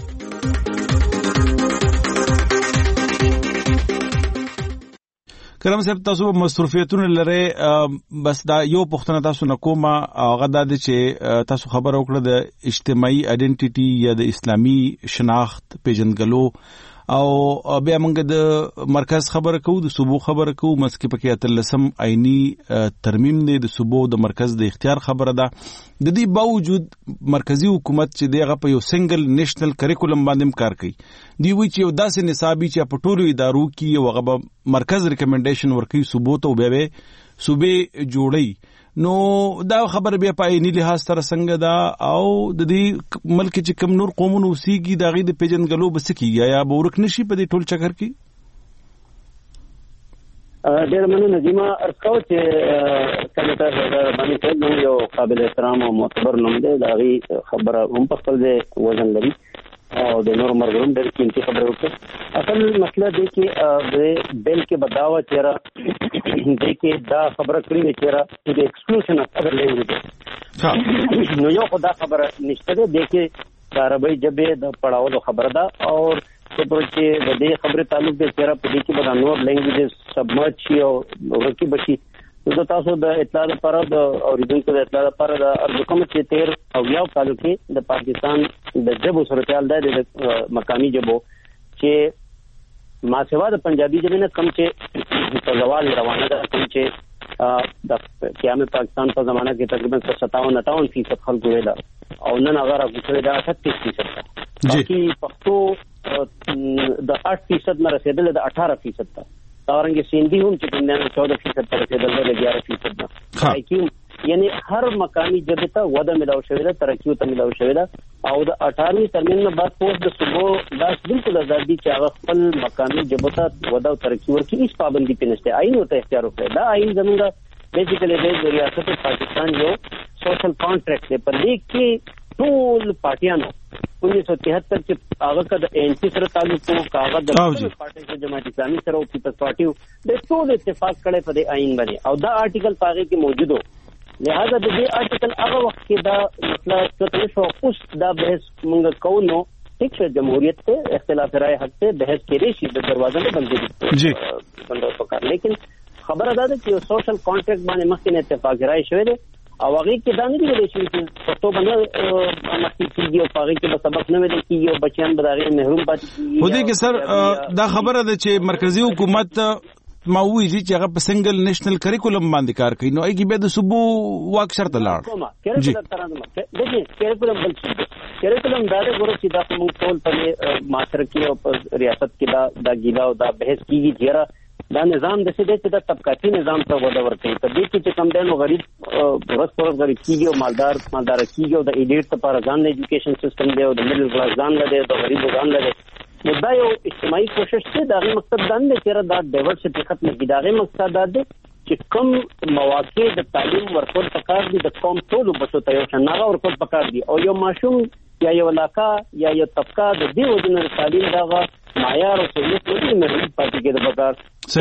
کرم صاحب تاسو مصروفیتونه لري، بس دا یو پوښتنه تاسو نه کومه هغه دا چې تاسو خبر وکړه د اجتماعي ائیډنټیټي یا د اسلامي شناخت پیژندګلو او بیا موږ د مرکز خبره کوو د صوبو خبره کوو مسکه پکې اتلسم آئینی ترمیم دی د صوبو د مرکز د اختیار خبره ده د دې باوجود مرکزی حکومت چې دغه په یو سنگل نېشنل کریکولم باندې کار کوي دی وی چې یو داسې نصابي چې په ټولو ادارو کې یو غو مرکز ریکمنډیشن ورکوي صوبو ته به صوبې جوړي نو دا خبر بیا په عیني لحاظ سره څنګه دا او د دې ملک چې کم نور قومونو اوسېږي دا غي د پیجنګلو بس کیږي یا به ورک نشي په دې ټول چکر کې ډېر مننه نظیمه ارکو چې سېنیټر باندې ته یو قابل احترام او معتبر نوم دی دا غي خبره هم په خپل ځای وزن لري او د نور مرګوم ډېر قیمتي خبره وکړه اصل مسله دی چې د بیل کې بداوه چیرې دی کې دا خبره کړې چیرې د ایکسکلوژن اف ادر لینګویجز نو یو خدا خبره نشته دی کې عربی جبه د پړاو خبره ده او چې د دې خبره تعلق دی چیرې په دې کې به نور لینګویجز سبمرج شي او ورکی بشي نو تاسو د اطلاع لپاره د اوریدونکو د اطلاع لپاره د ارزکوم چې 13 او یو کال کې د پاکستان د جبو صورتحال د مقامی جبو چې ما سوا د پنجابي جبې نه کم چې په زوال روانه ده کم چې د قیام پاکستان په زمانہ کې تقریبا 57-58% خلکو ویل او نن هغه راغلی دا 38% جی پښتو د 8% نه رسیدل د 18% ته دارنګه سیندی هم چې په 14% ته رسیدل د 11% نه حقیقي یعنی هر مقامی جبه ته وده ملاو شوی ده ترقی ته ملاو شوی ده او د 18 ترمیم نه بعد پوس د صوبو داس بالکل آزادي چې هغه خپل مقامی جبه ته وده او ترقی ورکړي هیڅ پابندي پنهشته آئین ته اختیار وکړي دا آئین زموږ بیسیکلی د ریاست پاکستان یو سوشل کانټریکټ دی په دې کې ټول پارټیانو 1973 چې هغه کده ان پی سره تعلق وو کاغه د پارټي چې جماعت اسلامي سره او پیپلز پارټي د ټول اتفاق کړي په دې آئین باندې او دا آرټیکل پاغه کې موجود و لہذا د دې آرټیکل هغه وخت کې دا مطلب څه شو اوس دا بحث مونږ کوو نو ٹھیک ہے جمہوریت سے اختلاف رائے حق سے بحث کے ریشی دروازہ میں بندے جی بندو پکار لیکن خبر ادا ہے کہ سوشل کانٹریکٹ باندې مخکې اتفاق رائے شوی دی او هغه کې دا نه دی ویل چې پښتو باندې مخکې کیږي او هغه کې به سبق نه ویل کیږي او بچیان به هغه محروم پاتې کیږي خو دې کې سر دا خبره ده چې مرکزی حکومت ما وی چې هغه په سنگل نېشنل کریکولم باندې کار کوي نو ایږي به د صوبو واک شرط لاړ جی دغه کریکولم بل څه کریکولم دا د ګورو چې دا موږ ټول په معاشره کې او په ریاست کې دا ګیلا او دا بحث کیږي چې دا نظام د څه د طبقاتي نظام ته وده ورکړي په دې کې چې کم دنو غریب ورځ غریب کیږي او مالدار کیږي او د ایډیټ لپاره ځان ایجوکیشن سیستم دی او د میډل کلاس ځان لري د غریب ځان لري نو دا یو اجتماعي کوشش دی دا مقصد دا نه چې دا ډایورسټي ختم کړي دا مقصد دا دی چې کوم مواقع د تعلیم ورکول پکار دي د قوم ټول بچو ته یو شناغه ورکول پکار دي او یو ماشوم یا یو علاقہ یا یو طبقه د دې وجنه تعلیم دغه معیار او سہولت لري مې پاتې کې د بازار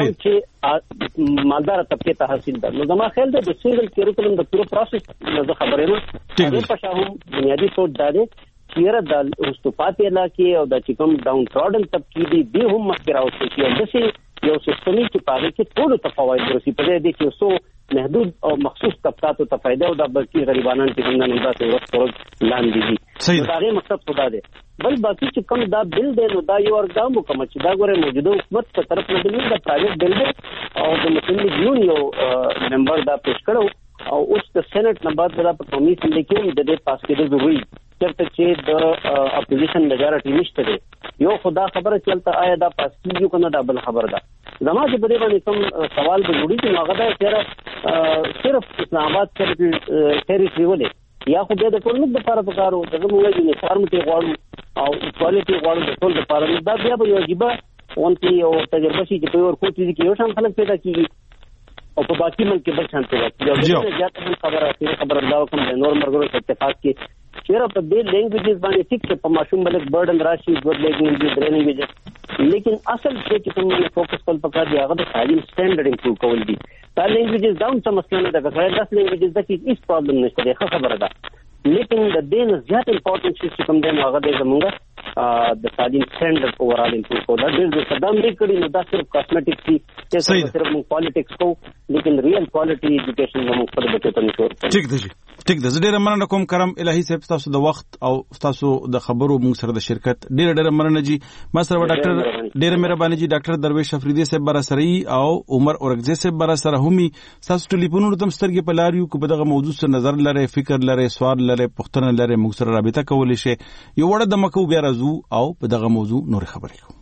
چې مالدار طبقه ته حاصل ده نو زما خیال ده د سنگل کریکولم د پوره پروسس نه خبرې نه هغه په شاهم بنیادی سوچ ده چې د رستوپاتي علاقې او د چکم ډاون ټراډن طبقه دي هم مخکراو چې یو دسي یو سیستمي چې پاره کې ټول ته فواید ورسي په دې کې سو محدود او مخصوص طبقاتو ته فائدہ او د بلکې غریبانو ته څنګه نه داسې ورته لاندې دي دا غي مقصد خدا ده بل باقي چې کوم دا بل دی نو دا یو ارګام کوم چې دا ګوره موجوده حکومت په طرف نه دی دا پرایویټ بل دی او د مسلم لیګ یو ممبر دا پیش کړو او اوس د سېنات نه بعد دا په قومي اسمبلی کې د دې پاس کېدو ضروري چرته چې د اپوزیشن میجارټي نشته دی یو خدا خبره چلته آیا دا پاس کیږي کنه دا بل خبر ده زما چې په دې باندې کوم سوال به جوړی چې هغه دا صرف اسلام آباد ټریټری ولې یا خو د ټول ملک لپاره پکارو دغه موږ یې فارم ته غواړو او کوالټي غواړو د ټول لپاره دا بیا به یو جيبه اونتي او تجربه شي چې په ور کوټ دي کې یو شان خلک پیدا کیږي او په باقي ملک کې بل شان پیدا کیږي یو زیات خبره دا کوم د نور مرګرو اتفاق کې چیرې په دې لینګویجز باندې ټیک چې په ماشوم باندې برډن راشي د لینګویجز درې لینګویجز لیکن اصل چې کوم فوکس کول پکار دی هغه د تعلیم سټانډرډ امپروو کول دي دا لینګویجز دا څه مسله نه ده که 10 لینګویجز د کې هیڅ پرابلم نشته ده خبره ده لیکن د دې نه زیات امپورټنت چې کوم دی هغه د زمونږ د تعلیم سټانډرډ اورال امپروو کول دا ډېر قدم دی کړی نو دا صرف کاسمیټکس دي چې صرف موږ پالیټکس کو لیکن ریل کوالټي ایجوکیشن موږ خپل بچو ته نشو ٹھیک دی ټیک ده. زه ډېره مننه کوم کرم الهي صاحب تاسو د وخت او تاسو د خبرو موږ سره د شرکت ډېره مننه جی. ما سره ډاکټر ډېره مهرباني جی ډاکټر درویش افریدي صاحب برا سره او عمر اورګزی صاحب برا سره همي تاسو ټلیفونونو تم سترګې په لاریو کو په دغه موضوع سره نظر لري فکر لري سوال لري پوښتنه لري موږ سره رابطه کولای شي. یو وړه د مکو بیا راځو او په دغه موضوع نور خبرې کوو.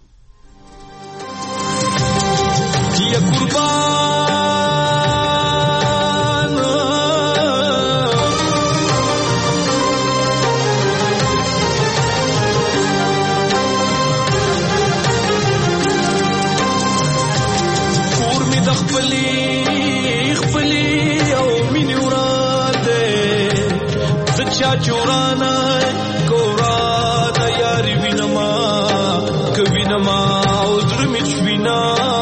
یا قربان چورانا کورانا یاری وینما کوینما او درمیچ وینا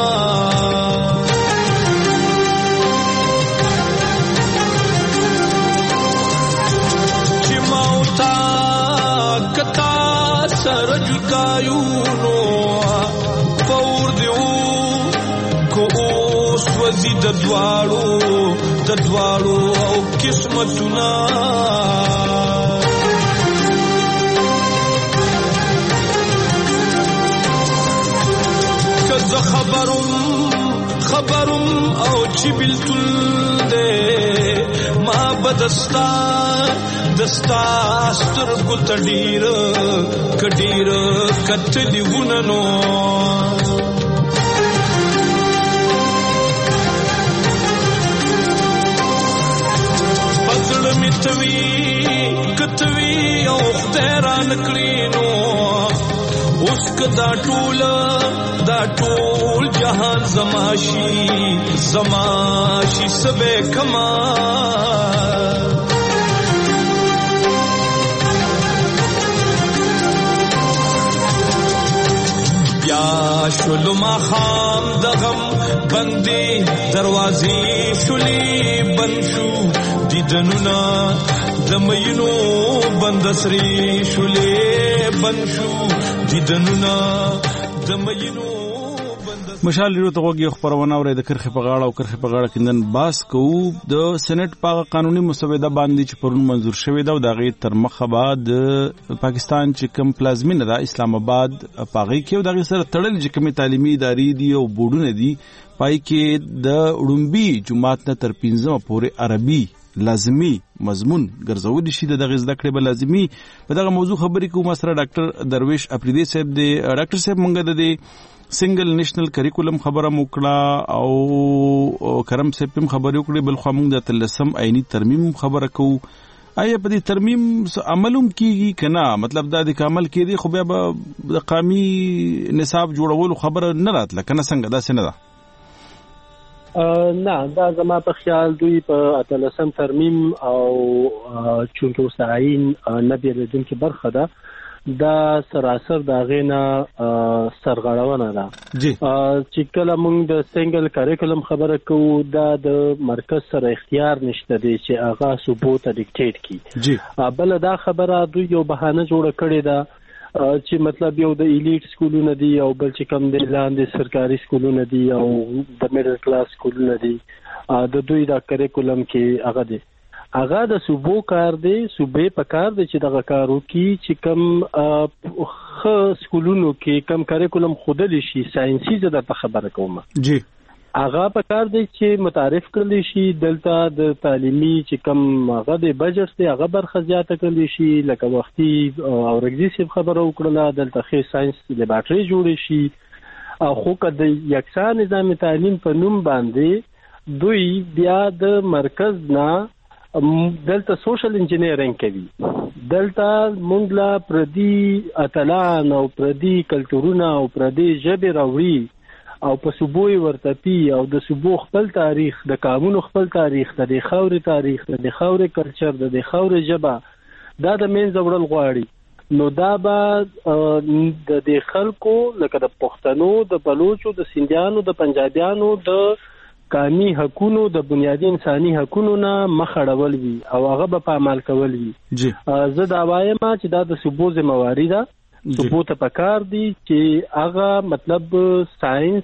چې ماوتا کتا سر جدایونو پور دیو کو اوس وزي د دوالو او قسمتونه خبرم او چې بلتل دے ما بدستا دستا سترګو تډیر کډیر کتلی وننو بدل میتوي کتوي او خدای نکړینو اوس کدا ټول جهان زماشي سبه کما بیا شلو ما خام دغم بندي دروازې شولي بنشو دیدنونا دمینو بندسری شولي بنشو دیدنونا دمینو مشال لرو ته وګي خبرونه اوري د کرخه په غاړه او کرخه په غاړه کیندن باس کو د سېنات په قانوني مسوده باندې چې پرون منزور شوی دا د غي تر مخه بعد پاکستان چې کم پلازمینه دا اسلام آباد پاغي کې د غي سره تړل چې کومي تعلیمي ادارې دي او بورډونه دي پای کې د اړومبي جماعت نه تر 15 پورې عربي لازمی مضمون ګرځول شي د دغه زده کړې به لازمی په دغه موضوع خبرې کوم سره ډاکټر درویش افریدي صاحب دی. ډاکټر صاحب مونږ د سنگل نیشنل کریکولم خبره موکړه او کرم صاحب هم خبرې وکړي بل خو موږ د تلسم عیني ترمیم خبره کوو. آیا په دې ترمیم عملوم کیږي کنه مطلب دا د کامل کې دی خو بیا به د قومي نصاب جوړولو خبره نه راتله کنه څنګه دا څنګه ده؟ نه دا زما په خیال دوی په اتلسم ترمیم او چونکه وسعین نه بیلدونکې برخه ده دا سراسر دا غینا سرغړونه ده چې کله موږ د سنگل کریکولم خبره کوو دا د مرکز سره اختیار نشته دی چې هغه صوبو ته ډیکټیټ کړي. بل دا خبره دوی یو بهانه جوړه کړې ده چې مطلب یو د ایلیټ سکولونه دي او بل چې کم د لاندې سرکاري سکولونه دي او د میډل کلاس سکولونه دي د دوی دا کریکولم کې هغه د صوبو کار دی صوبې په کار دی چې دغه کارو کې چې کم سکولونو کې کم کریکولم خودلی شي ساينسي زده په خبره کومه جی هغه په کار دی چې متعارف کړل شي دلته د تعلیمي چې کم هغه د بجټ دی هغه برخه زیاته کړل شي لکه وختي او رګزي خبره وکړه دلته خې ساينس لیبارټري جوړ شي او خو کده یکسان نظام تعلیم په نوم باندې دوی بیا د مرکز نه دلته سوشل انجینیرینګ کوي دلته مونږ لا پردي اتلان او پردي کلچرونه او پردي ژبه راوړي او په صوبوي ورتپی او د صوبو خپل تاریخ د قانون خپل تاریخ د خاورې تاریخ د خاورې کلچر د خاورې ژبه دا د مين زوړل غواړي نو دا به د خلکو لکه د پښتنو د بلوچو د سندیانو د پنجابیانو د قانوني حقوقو د بنیادی انساني حقوقو نه مخړول وي او هغه په عمل کول وي زه دا وایم چې دا د صوبو ذمہواری ده صوبو ته پکار دي چې هغه مطلب ساينس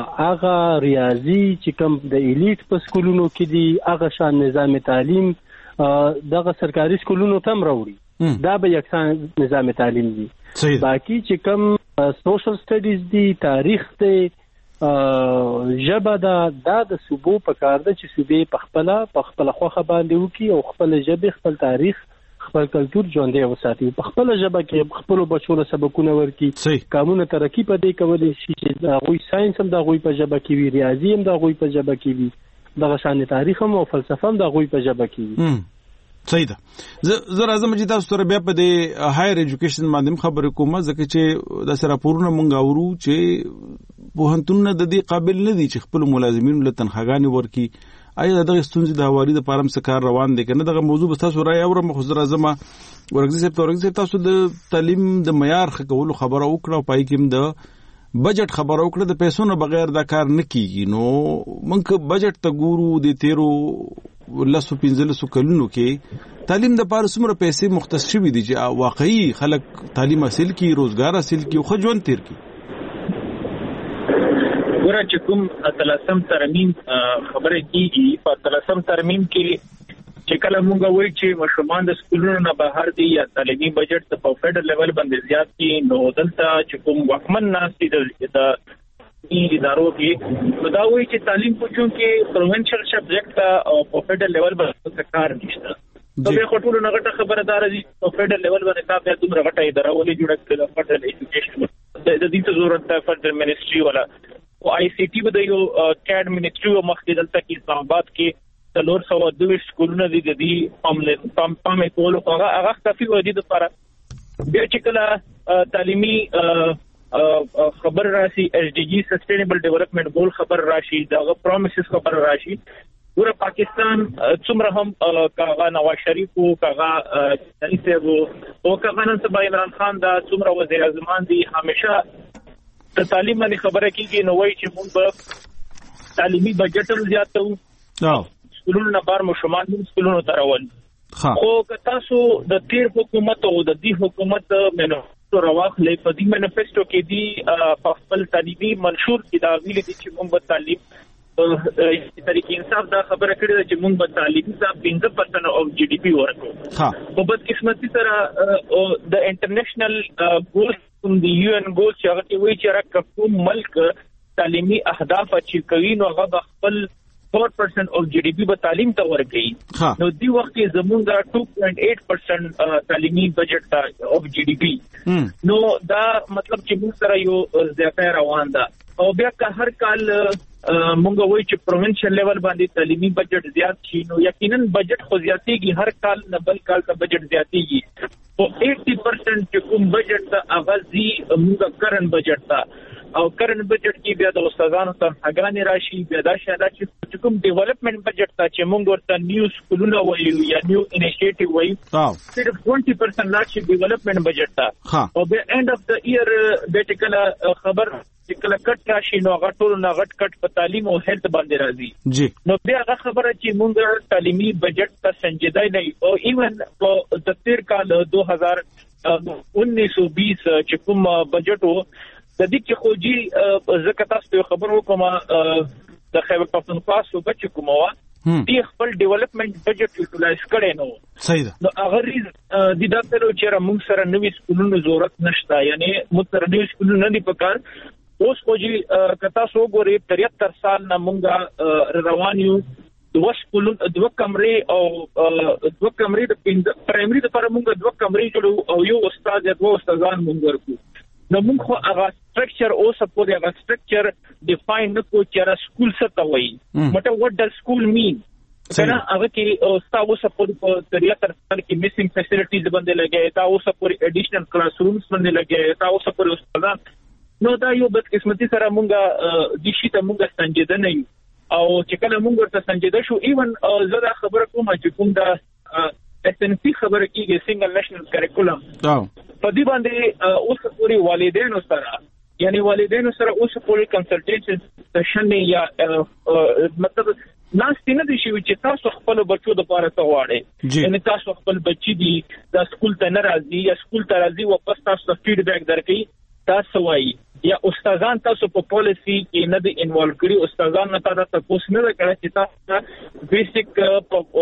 هغه ریاضي چې کوم د ایلیټ په سکولونو کې دي هغه شان نظام تعلیم دغه سرکاري سکولونو ته راوړي دا به یکسان نظام تعلیم وي. باقي چې کوم سوشل سټډیز دي، تاریخ دی، ژبه دا د صوبو په کار ده چې صوبې په خپل خوخه باندې وکي او خپل ژبه، خپل تاریخ، خپل کلچر ژوندی وساتي. په خپل ژبه کې خپل بچو له سبقونه ورکي، قانون ترقی په دې کولای شي چې دا غوي ساينس هم دا غوي په ژبه کې وي، ریاضي هم دا غوي په ژبه کې وي، دغه شان تاریخ هم او فلسفه هم دا غوي په ژبه کې وي. صحیح ده. زه راځم چې تاسو سره بیا په دې هایر ایجوکیشن باندې خبرې کوم، ځکه چې د سره پورونه مونږ اورو چې پوهنتونونه د دې قابل نه دي چې خپل ملازمینو له تنخواګانې ورکي. آیا دغه ستونزې د هواري د پارم څخه کار روان دي کنه؟ دغه موضوع به تاسو راي اورم. خو زه راځم ورګزي صاحب تاسو د تعلیم د معیار ښه کولو خبره وکړه او پای کې د بجټ خبره وکړه. د پیسو نه بغیر دا کار نه کیږي. نو مونږ بجټ ته ګورو د 13-15 کلونو کې تعلیم د پاره څومره پیسې مختص شوي دي چې واقعي خلک تعلیم حاصل کړي، روزګار حاصل کړي او ښه ژوند تیر کړي. ګوره چې کوم 13 ترمیم خبره کیږي، په 13 ترمیم کې چې کله موږ وایو چې مشرومان د سکولونو نه بهر دي یا تعلیمي بجټ ته په فیډرل لیول باندې زیات دي، نو دلته چې کوم وکمن ناس دي د ادارو کې نو دا وایي چې تعلیم په چون کې پروینشل سبجیکټ او په فیډرل لیول باندې کار نشته. نو به خطر نه غټه خبردار دي په فیډرل لیول باندې تاسو دومره غټه اداره ولې جوړه کړل؟ فیډرل ایجوکیشن د دې ته ضرورت ده، فیډرل منسټري ولا او آی سی ټي به یو کډ منسټري او مخکې دلته کې اسلام آباد کې 322 سکولونه دي د دې پام کولو هغه کافي ودی د لپاره. بیا چې کله تعلیمي خبر راشي، ایس ډي جی سسټینبل ډیولپمنٹ ګول خبر راشي، دغه پرومیسز خبر راشي، ګوره پاکستان څومره هم کاغه نواز شریف او کاغه صاحب او کاغه نن سبا عمران خان دا څومره وزیر اعظم دي، همیشه د تعلیم باندې خبره کیږي. نو وایي چې موږ به تعلیمي بجټ هم زیاتو، سکولونو نه بار مشرومان هم سکولونو ته راول. خو که تاسو د تیر حکومت او د دې حکومت منیفسټو راواخلئ، په دې منیفسټو کې دي په خپل تعلیمي منشور کې دا ویلي دي چې موږ به تعلیم طریق انصاف دا خبره کړې ده چې موږ به تعلیمي صاحب 15% of GDP ورکړو. په بدقسمتي سره د انټرنیشنل ګولز د UN ګولز چې هغه وایي چې کوم ملک تعلیمي اهداف اچیو کوي نو هغه به خپل 4% of GDP به تعلیم ته ورکړي. نو دی وخت کې زمونږ 2.8% تعلیمي بجټ of GDP. نو دا مطلب چې موږ سره یو زیاته روان ده. او بیا که هر کال مونږ وایو چې پروینشل لیول باندې تعلیمي بجټ زیات شي، نو یقینا بجټ خو زیاتېږي، هر کال نه بل کال ته بجټ زیاتېږي. او 80% چې کوم بجټ ته اغازي مونږ کرن بجټ ته او کرن بجټ کې بیا د استادانو تنخواګانې راشي، بیا دا شاده چې کوم ډیولپمنٹ بجټ ته چې مونږ ورته نیو سکولونه وایو یا نیو انیشیټیو وایو، صرف 20% لا شي ډیولپمنٹ بجټ ته. او بیا اینڈ اف د ایئر د ټکل خبر چې کله کټ راشي نو هغه ټول نه غټ کټ په تعلیم او هیلث باندې راځي. نو بیا هغه خبره چې مونږ تعلیمي بجټ ته سنجیده نه او ایون په د تیر کال 2019-20 چې کوم بجټ وو د دې کې خوجي زکه تاسو ته خبر وکم د خیبر پختونخوا صوبه چې کومه دی خپل ډیولپمنٹ بجټ یوټیلایز کړي نو صحیح ده. نو هغه د دفتر چې موږ سره نوې سکولونو ضرورت نشته، یعنی موږ سره نوې سکولونه نه دي پکار. اوس خوجي کتا سو ګوري 73 سال نه مونږه روان یو، دوه کمرې او دوه کمرې د پرایمري لپاره مونږ دوه کمرې جوړو او یو استاد یا دوه استادان مونږ ورکو. نو موږ خو هغه سټرکچر او سپورټ هغه سټرکچر ډیفاین نه کو چې را سکول څه ته وایي، مطلب what does school mean. کنه هغه کې استاد سپورټ په 73 سال کې میسنګ فیسیلیټیز باندې لګي، تا او سپورټ اډیشنل کلاس رومز باندې لګي، تا او سپورټ استادان. نو دا یو بدقسمتي سره مونږه د شي ته مونږه سنجیده نه یو. او چې کله مونږ ورته سنجیده شو، ایون زه دا خبره کوم چې کوم دا SNC خبره کیږي سنگل نېشنل کریکولم په دې باندې اوس پوری والدینو سره، یعنی والدینو سره اوس پوری کنسلټیشن سیشن یا مطلب ناس نه دي چې تاسو خپل بچو د پاره ته واړئ، یعنی تاسو خپل بچی دي د سکول ته ناراضي یا سکول ته راځي واپس تاسو فیډبیک درکړي، تاسو وایي یا استادان تاسو په پالیسی کې نه دي انوالو کړی، استادان نه تاسو نه کړی چې تاسو بیسیک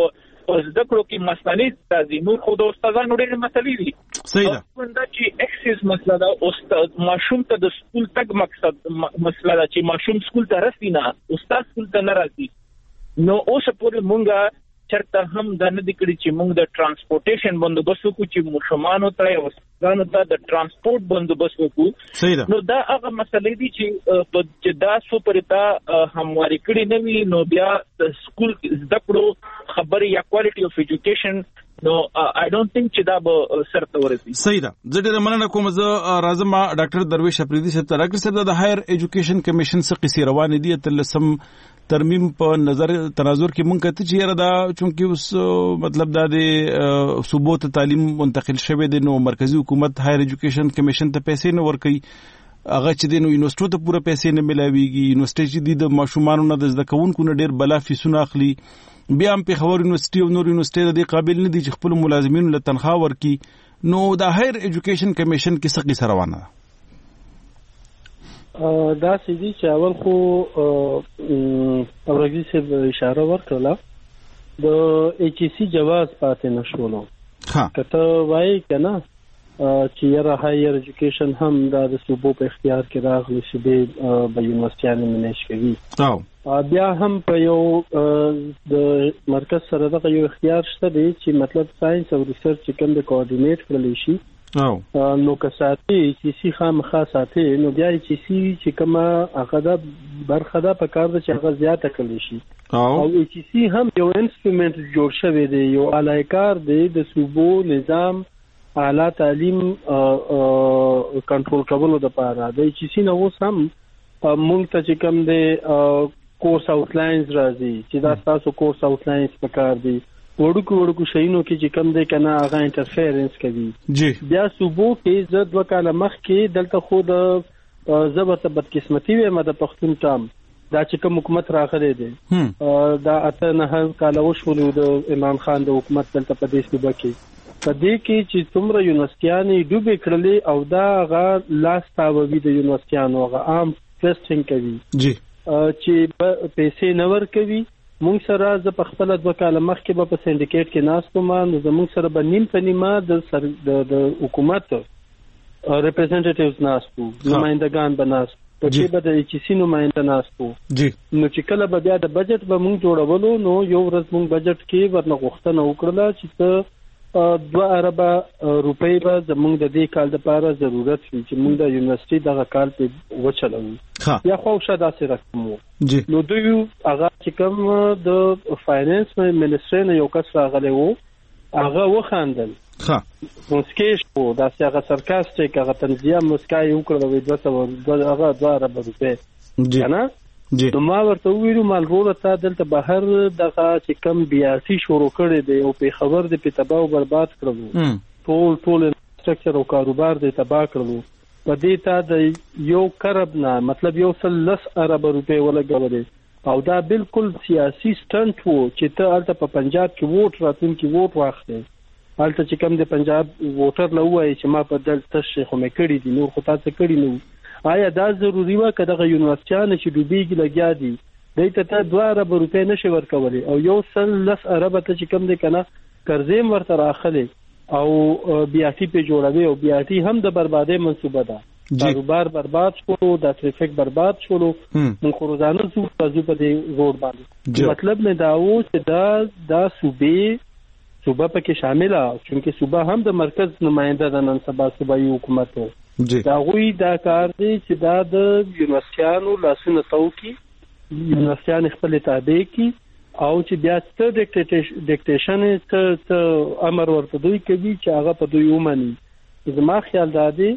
زده کړو کې مصنوعي استادي نور خو د استادانو ډېر مسلې دي. صحیح ده. دا چې اکسس مسله ده استاد ماشوم ته د سکول تک مقصد مسله ده چې ماشوم سکول ته راسي نه استاد سکول ته نه راسي. نو اوس پورې مونږه چرته هم د نه دکړي چې موږ د ترانسپورټیشن بندوبست وکړو چې مشمانو ته او ستانو ته د ترانسپورت بندوبست وکړو. نو دا هغه مسلې دي چې دا سو پرتا همواري کړی نه وي نو بیا د سکول زده کړو خبري یا کوالټي اف ایجوکیشن نو I don't think چې دا به سرته ورسي. صحیح ده. زه ډېر مننه کوم. زه راځم ډاکټر درویش اپریدي صاحب ته. ډاکټر صاحب د هایر ایجوکیشن کمیشن څخه قصې روانې دي تلسم ترمیم په نظر تناظر کې مونږ کته چې یاره دا چونکی اوس مطلب دا د صوبو ته تعلیم منتقل شوه دي نو مرکزی حکومت هایر ایجوکیشن کمیشن ته پیسې نه ورکي هغه چې د یونیورسيټو ته پوره پیسې نه ملاويږي. یونیورسيټي چې د ماشومان نه د ځکهونکو نه ډېر بلا فیسونه اخلي. بیا هم په خبر یونیورسيټي او نور یونیورسيټي د قابل نه دي چې خپل ملازمینو له تنخواه ورکي. نو د هایر ایجوکیشن کمیشن کې څه قصه روانه ده؟ دا سیدی چې اول خو اورګي صاحب اشاره ورکړه د ایچ سی جواز پاتې نشولو. کته وای کنه چې یاره هایر ایجوکیشن هم د صوبو په اختیار کې راغلی چې به یونیورسيټیانو منیج کوي. بیا هم په یو د مرکز سره دغه یو اختیار شته دی چې مطلب ساينس او ریسرچ کوم د کوارډینیټ کړل شي. نو که ساتي چې سی خامخا ساتي نو بیا چې سی چې کومه هغه د برخه ده په کار د چې هغه زیاته کړی شي. او چې سی هم یو انسټرومنت جوړ شوی دی یو الایکار دی د صوبو نظام اعلی تعلیم کنټرول کولو لپاره د چې سی نو سم مونږ ته چې کوم دی کورس آوټلاینز راځي چې دا تاسو کورس آوټلاینز پکار دی وړوکو شینو کې چې کم دی کنه هغه انټرفیرنس کوي. بیا صوبو کې زه 2 کال مخکې دلته خو د زبرته بدقسمتي وې مده پښتون تام دا چې کوم حکومت راغلی دی دا اته نه کال وشول د عمران خان د حکومت دلته په دې صوبه کې په دې کې چې څومره یونیورسيټیانې ډوبې کړلې او دا هغه لاس تاووي د یونیورسيټیانو هغه عام ټیسټینګ کوي چې پیسې نه ورکوي. مونږ سره ز په خپل 2 کال مخکې په سندیکیټ کې ناستم نو زموږ سره به نیم په نیمه د حکومت ریپرزنټیټیوز ناستو نمائندگان بناست په چې به د ایچ سی نمائنده ناستو. نو چې کله به بیا د بجټ به مونږ جوړولو نو یو ورځ مونږ بجټ کې ورنه غوښتنه وکړه چې 2 ارب روپۍ به زموږ د دې کال لپاره ضرورت وي چې موږ د یونیورسيټي دغه کال په وچلو یا خو شاده سي رقم وو. نو دوی هغه چې کوم د فاینانس منسټر نه یو کس راغلی وو هغه وخاندل مسکیش وو دا هغه سرکاسټیک هغه تنزیه مسکای وکړه وې 2 ارب روپۍ کنه. نو ما ورته ویلو مال ورته دلته بهر دغه چې کم بیاسي شروع کړي دی او په خبر دی په تباہ او برباد کړو ټول انفراستراکچر او کاروبار دی تباہ کړو. په دې ته د یو کرب نه مطلب یو 10 ارب روپۍ ولګولې او دا بالکل سیاسي سټنټ وو چې ته الته په پنجاب کې ووټ راتونکي ووټ واخلې الته چې کم د پنجاب ووټر لوي چې ما په دلته شیخ مې کړی دي نور خو تاسو کړی نو آیا دا ضروری و که دغه یونیورسيټیانو چې ډوبېږي لګیا دي دایته ته 2 ارب روپۍ نشي ورکولې او یو 10 ارب ته چې کم دی کنه قرضې ورته راخلي او بیاټي په جوړوي او بیاټي هم د بربادي منسوبه ده. کاروبار برباد شو د ټریفیک برباد شو مون خو روزانه څو په دې روډ باندې مطلب نه دا و چې دا صوبه پکې شامله چونکه صوبه هم د مرکز نمائنده د نن سبا صوبایي حکومت وو. دا غوي دا کار دی چې دا د یونیورسيټیانو لاسونه توکي یونیورسيټیان خپل تابع کی او چې بیا څه ډیکټیشن څه امر ورته دوی کوي چې هغه په دوی ومني. زما خیال دا دی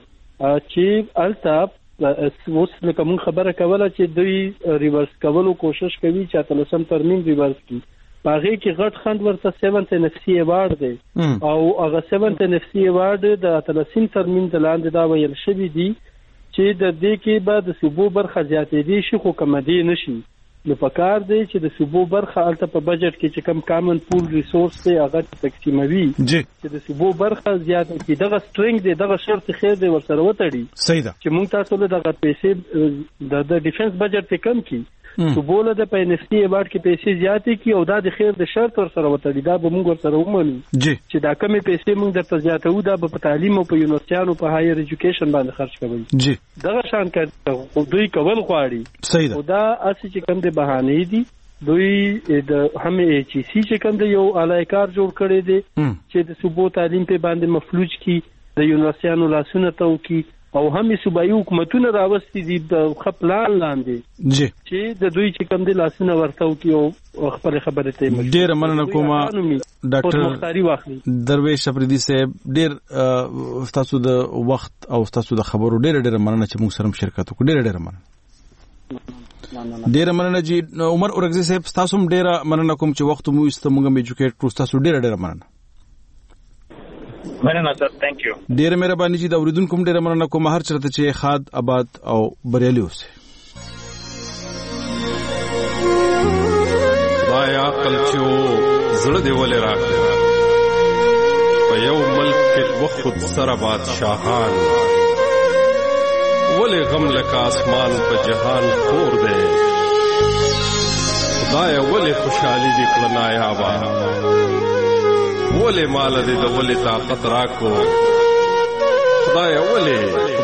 چې الته اوس لکه مون خبره کوله چې دوی ریورس کولو کوشش کوي چې تلسم ترمیم ریورس کی باغې کې غټ خند ورته 7th NFC ایوارډ دی او هغه 7th NFC ایوارډ د اتلسین ترمیم د لاندې دا ویل شوی دی چې د دې کې به د صوبو برخه زیاتې دي شي خو کم دي نشي. نو پکار دی چې د صوبو برخه الته په بجټ کې چې کم کامن پول ریسورس دی هغه تقسیموي چې د صوبو برخه زیاتې کې دغه سټرینګ دی دغه شرط خیر دی ورسره وتړي. صحیح ده چې موږ تاسو له دغه پیسې د ډیفنس بجټ ته کم کی صوبوله د په نفسي ایوارډ کې پیسې زیاتې کی او دا د خیر د شرط ور سره وته دا به موږ ور سره ومنو چې دا کمې پیسې موږ درته زیاتو دا په تعلیم او په یونیورسيټانو په هایر ایجوکیشن باندې خرج کوي دغه شان کړه دوی کول غواړي صحیح ده. او دا اسی چې کوم د بهانه دي دوی د هم ایچ سی چې کوم د یو الایکار جوړ کړي دي چې د صوبو تعلیم په باندې مفلوج کی د یونیورسيټانو لاسونه تو کی او هم صوبایي حکومتونه راوستي دي د خپلان لاندې چې د دوی چې کوم د لاسونه ورتاو کی او خپل خبره ته ډیر مننه کوم ډاکټر مختاري واخلي درویش افریدي صاحب ډیر تاسو د وخت او تاسو د خبرو ډیر مننه چې موږ سره شرکت وکړو ډیر مننه ډیر مننه جی عمر اورغزي صاحب تاسو هم ډیر مننه کوم چې وخت مو است موږ ایجوکیټ کړو تاسو ډیر مننه سر تھینک یو ډیر مهرباني چې دا اوریدونکو ډیر مننه کوم هر چرته چې خاد آباد او بریالي اوسه دایا کلچو زړه دی ولې راغله په یو ملک کې وخت سره بادشاہان ولې غم لکه اسمان په جهان خور دی خدایا ولې خوشحالي دې کړه نایابه ولې مال دې د ولې طاقت راکو خدایا ولې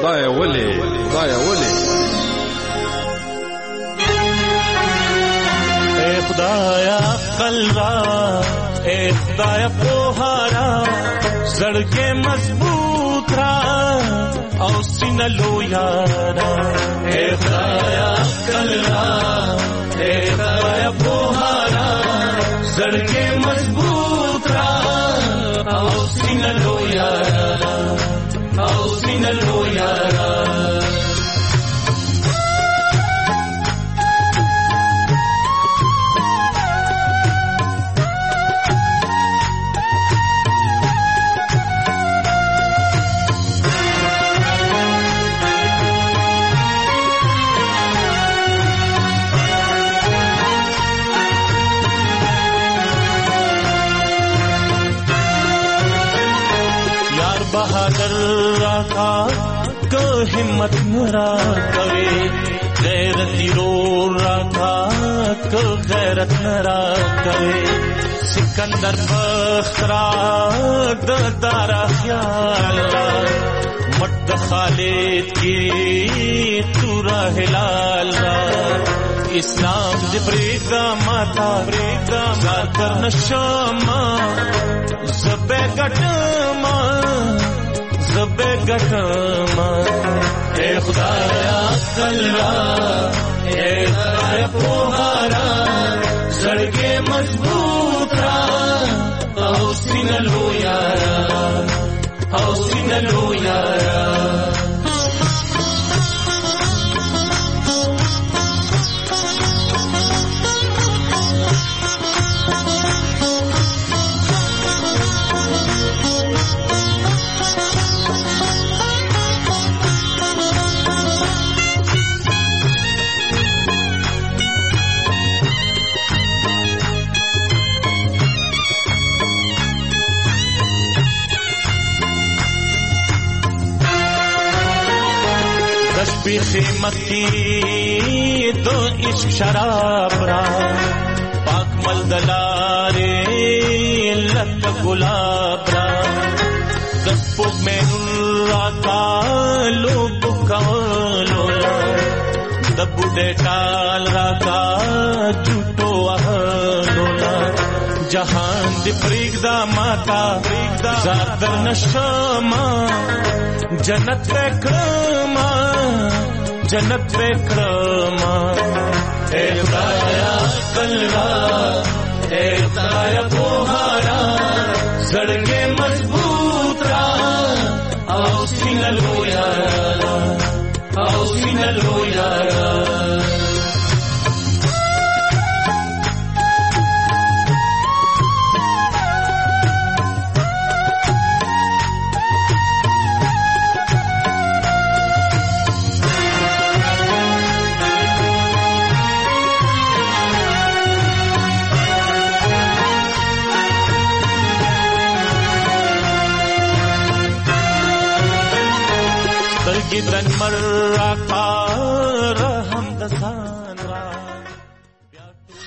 اے خدایا عقل را اے خدایا پوهارا زړګې مضبوط را او سینه لویارا اے خدایا عقل را اے خدایا پوهارا زړګې مضبوط را او سینه لویارا बहादुर राखा को हिम्मत नरा करे गैरती रो राखा को गैरत नरा करे सिकंदर बखरा दारा ख्याल मट खालिद की तू रहलाल इस्लाम जिब्रीदा माता ब्रीदा कर नशमा ज़बे गटमा ए खुदाया कल्ला ए खुदाया पोहारा सड़के मजबूत रा हौसिन लो यारा भी खिमत की दो इश्क शराब रा पाक मलदलारे लत गुलाब रा दस्पो में राता लोग कलोला दबुडे टाल राता झूठो अहलोला जहान दी प्रीगदा माता जादर नशमा जन्नत वेक्रमा ए खुदाया कल्ला ए खुदाया पोहारा जड़के मजबूत रा आओ सीना लो यारा गिदन मर्रा